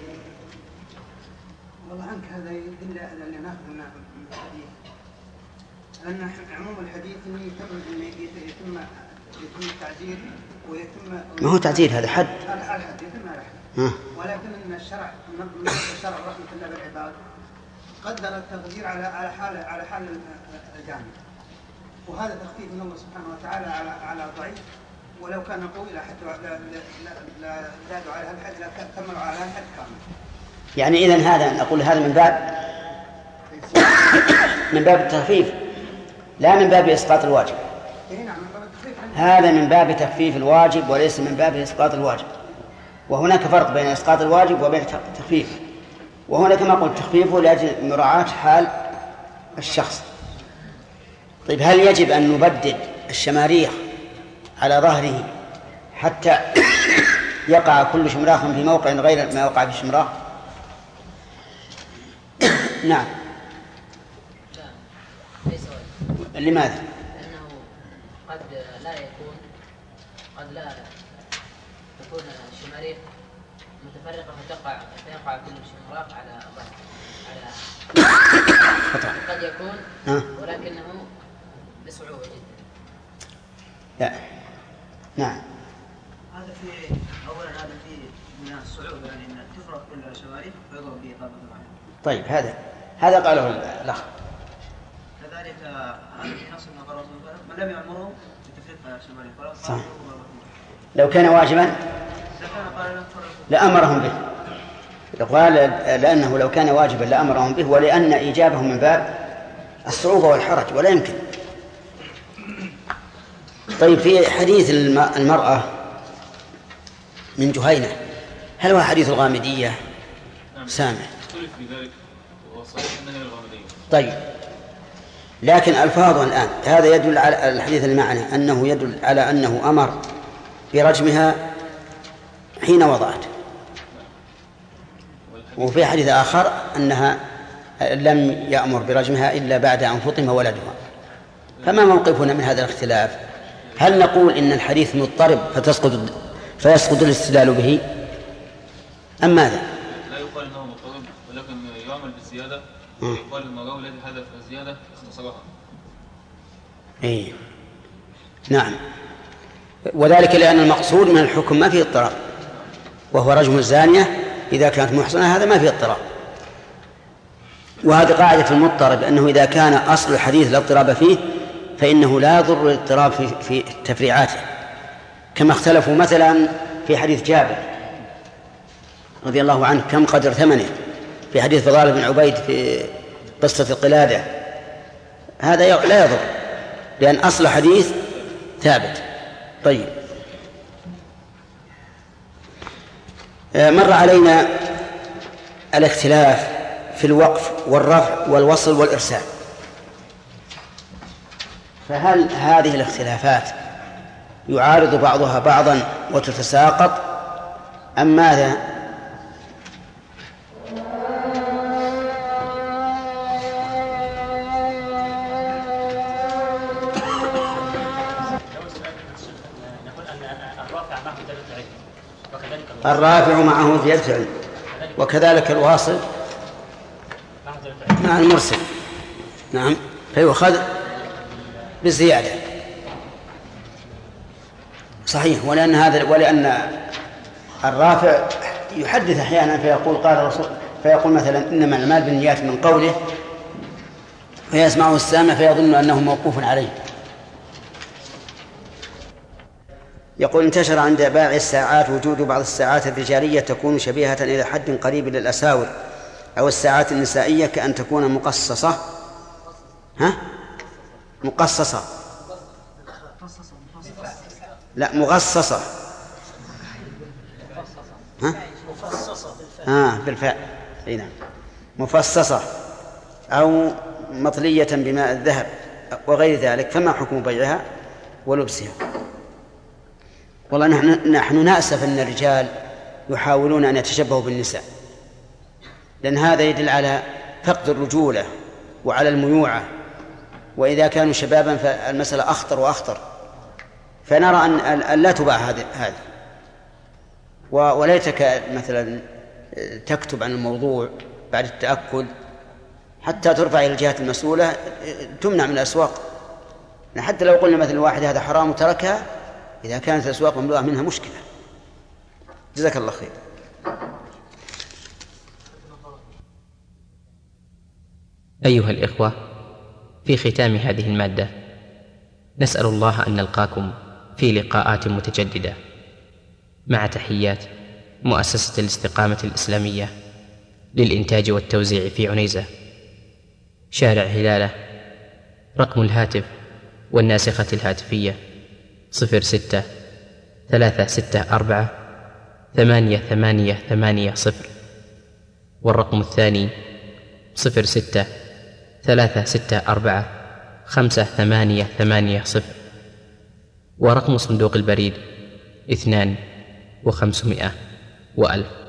والله عنك هذا يدل على أن نأخذ من الحديث أن عموم الحديث أن يتم يتم يتم التعزير ويتم. ما هو تعزير، هذا حد. الحد يتم على حد. ولكن أن الشرع من الشرع رحمة الله بالعباد قدر التقدير على على حال على حال الجانب، وهذا تخفيف من الله سبحانه وتعالى على على ضعيف، ولو كان قوي حتى لا لا زادوا على الحد لا كملوا على الحد كامل. يعني إذن هذا نقول هذا من باب من باب التخفيف لا من باب إسقاط الواجب. هذا من باب تخفيف الواجب وليس من باب إسقاط الواجب، وهناك فرق بين إسقاط الواجب وبين التخفيف. وهنا كما قلت تخفيفه لأجل مراعاة حال الشخص. طيب، هل يجب أن نبدد الشماريخ على ظهره حتى يقع كل شمراخ في موقع غير ما وقع في الشمراخ؟ نعم. لماذا؟ لأنه قد لا يكون قد لا تكون الشماريخ متفرقة فتقع فيقع كل شمراخ على ظهر على قد يكون ولكنه بصعوبة جدا. لا. نعم. هذا في أولا هذا في من الصعوبة، يعني أن تفرق كل الشماريخ ويضرب به ضربة واحدة. طيب، هذا هذا قاله الأخ. كذلك هذا في نص من قرارات من لم يأمره بتفريق الشماريخ ولا صح. لو كان واجبا لأمرهم به. قال لأنه لو كان واجبا لأمرهم به، ولأن إيجابه من باب الصعوبة والحرج ولا يمكن. طيب، في حديث المرأة من جهينة، هل هو حديث الغامدية؟ سامع. طيب، لكن ألفاظه الآن هذا يدل على الحديث المعنى أنه يدل على أنه أمر برجمها حين وضعت، وفي حديث آخر أنها لم يأمر برجمها إلا بعد أن فطم ولدها. فما موقفنا من هذا الاختلاف؟ هل نقول إن الحديث مضطرب فتسقط فيسقط الاستدلال به أم ماذا؟ لا يقال إنه مضطرب، ولكن يعمل بالزيادة. يقال إن الراوي الذي حدث الزيادة اختصرها. إيه، نعم. وذلك لأن المقصود من الحكم ما فيه اضطراب، وهو رجم الزانية إذا كانت محصنة، هذا ما فيه اضطراب. وهذه قاعدة في المضطرب، أنه إذا كان أصل الحديث لا اضطراب فيه فإنه لا يضر الاضطراب في, في تفريعاته، كما اختلفوا مثلا في حديث جابر رضي الله عنه كم قدر ثمنه، في حديث فضال بن عبيد في قصة القلادة، هذا لا يضر لأن أصل حديث ثابت. طيب، مر علينا الاختلاف في الوقف والرفع والوصل والإرسال، فهل هذه الاختلافات يعارض بعضها بعضا وتتساقط أم ماذا؟ الرافع معه زيادة علم، وكذلك الواصل مع المرسل، نعم، فيؤخذ بالزيادة، صحيح. ولأن هذا ولأن الرافع يحدث أحيانا فيقول قال الرسول، فيقول مثلا إنما المال بالنيات من قوله، فيسمعه السامع فيظن أنه موقوف عليه. يقول انتشر عند بائع الساعات وجود بعض الساعات الرجالية تكون شبيهة إلى حد قريب للأساور أو الساعات النسائية كأن تكون مقصصة، ها؟ مقصصة لا مغصصة، ها؟ آه بالفعل، أي نعم، مفصصة أو مطلية بماء الذهب وغير ذلك، فما حكم بيعها ولبسها؟ والله نحن, نحن نأسف أن الرجال يحاولون أن يتشبهوا بالنساء، لأن هذا يدل على فقد الرجولة وعلى الميوعة، وإذا كانوا شبابا فالمسألة أخطر وأخطر. فنرى أن, أن لا تباع هذه هذه وليتك مثلا تكتب عن الموضوع بعد التأكد حتى ترفع إلى الجهات المسؤولة، تمنع من الأسواق. حتى لو قلنا مثلا واحد هذا حرام وتركها، إذا كانت الأسواق مملوءة منها مشكلة. جزاك الله خير. أيها الإخوة، في ختام هذه المادة نسأل الله أن نلقاكم في لقاءات متجددة، مع تحيات مؤسسة الاستقامة الإسلامية للإنتاج والتوزيع في عنيزة، شارع هلالة. رقم الهاتف والناسخة الهاتفية صفر ستة ثلاثة ستة أربعة ثمانية ثمانية ثمانية صفر، والرقم الثاني صفر ستة ثلاثة ستة أربعة خمسة ثمانية ثمانية صفر، ورقم صندوق البريد اثنان وخمسمائة وألف.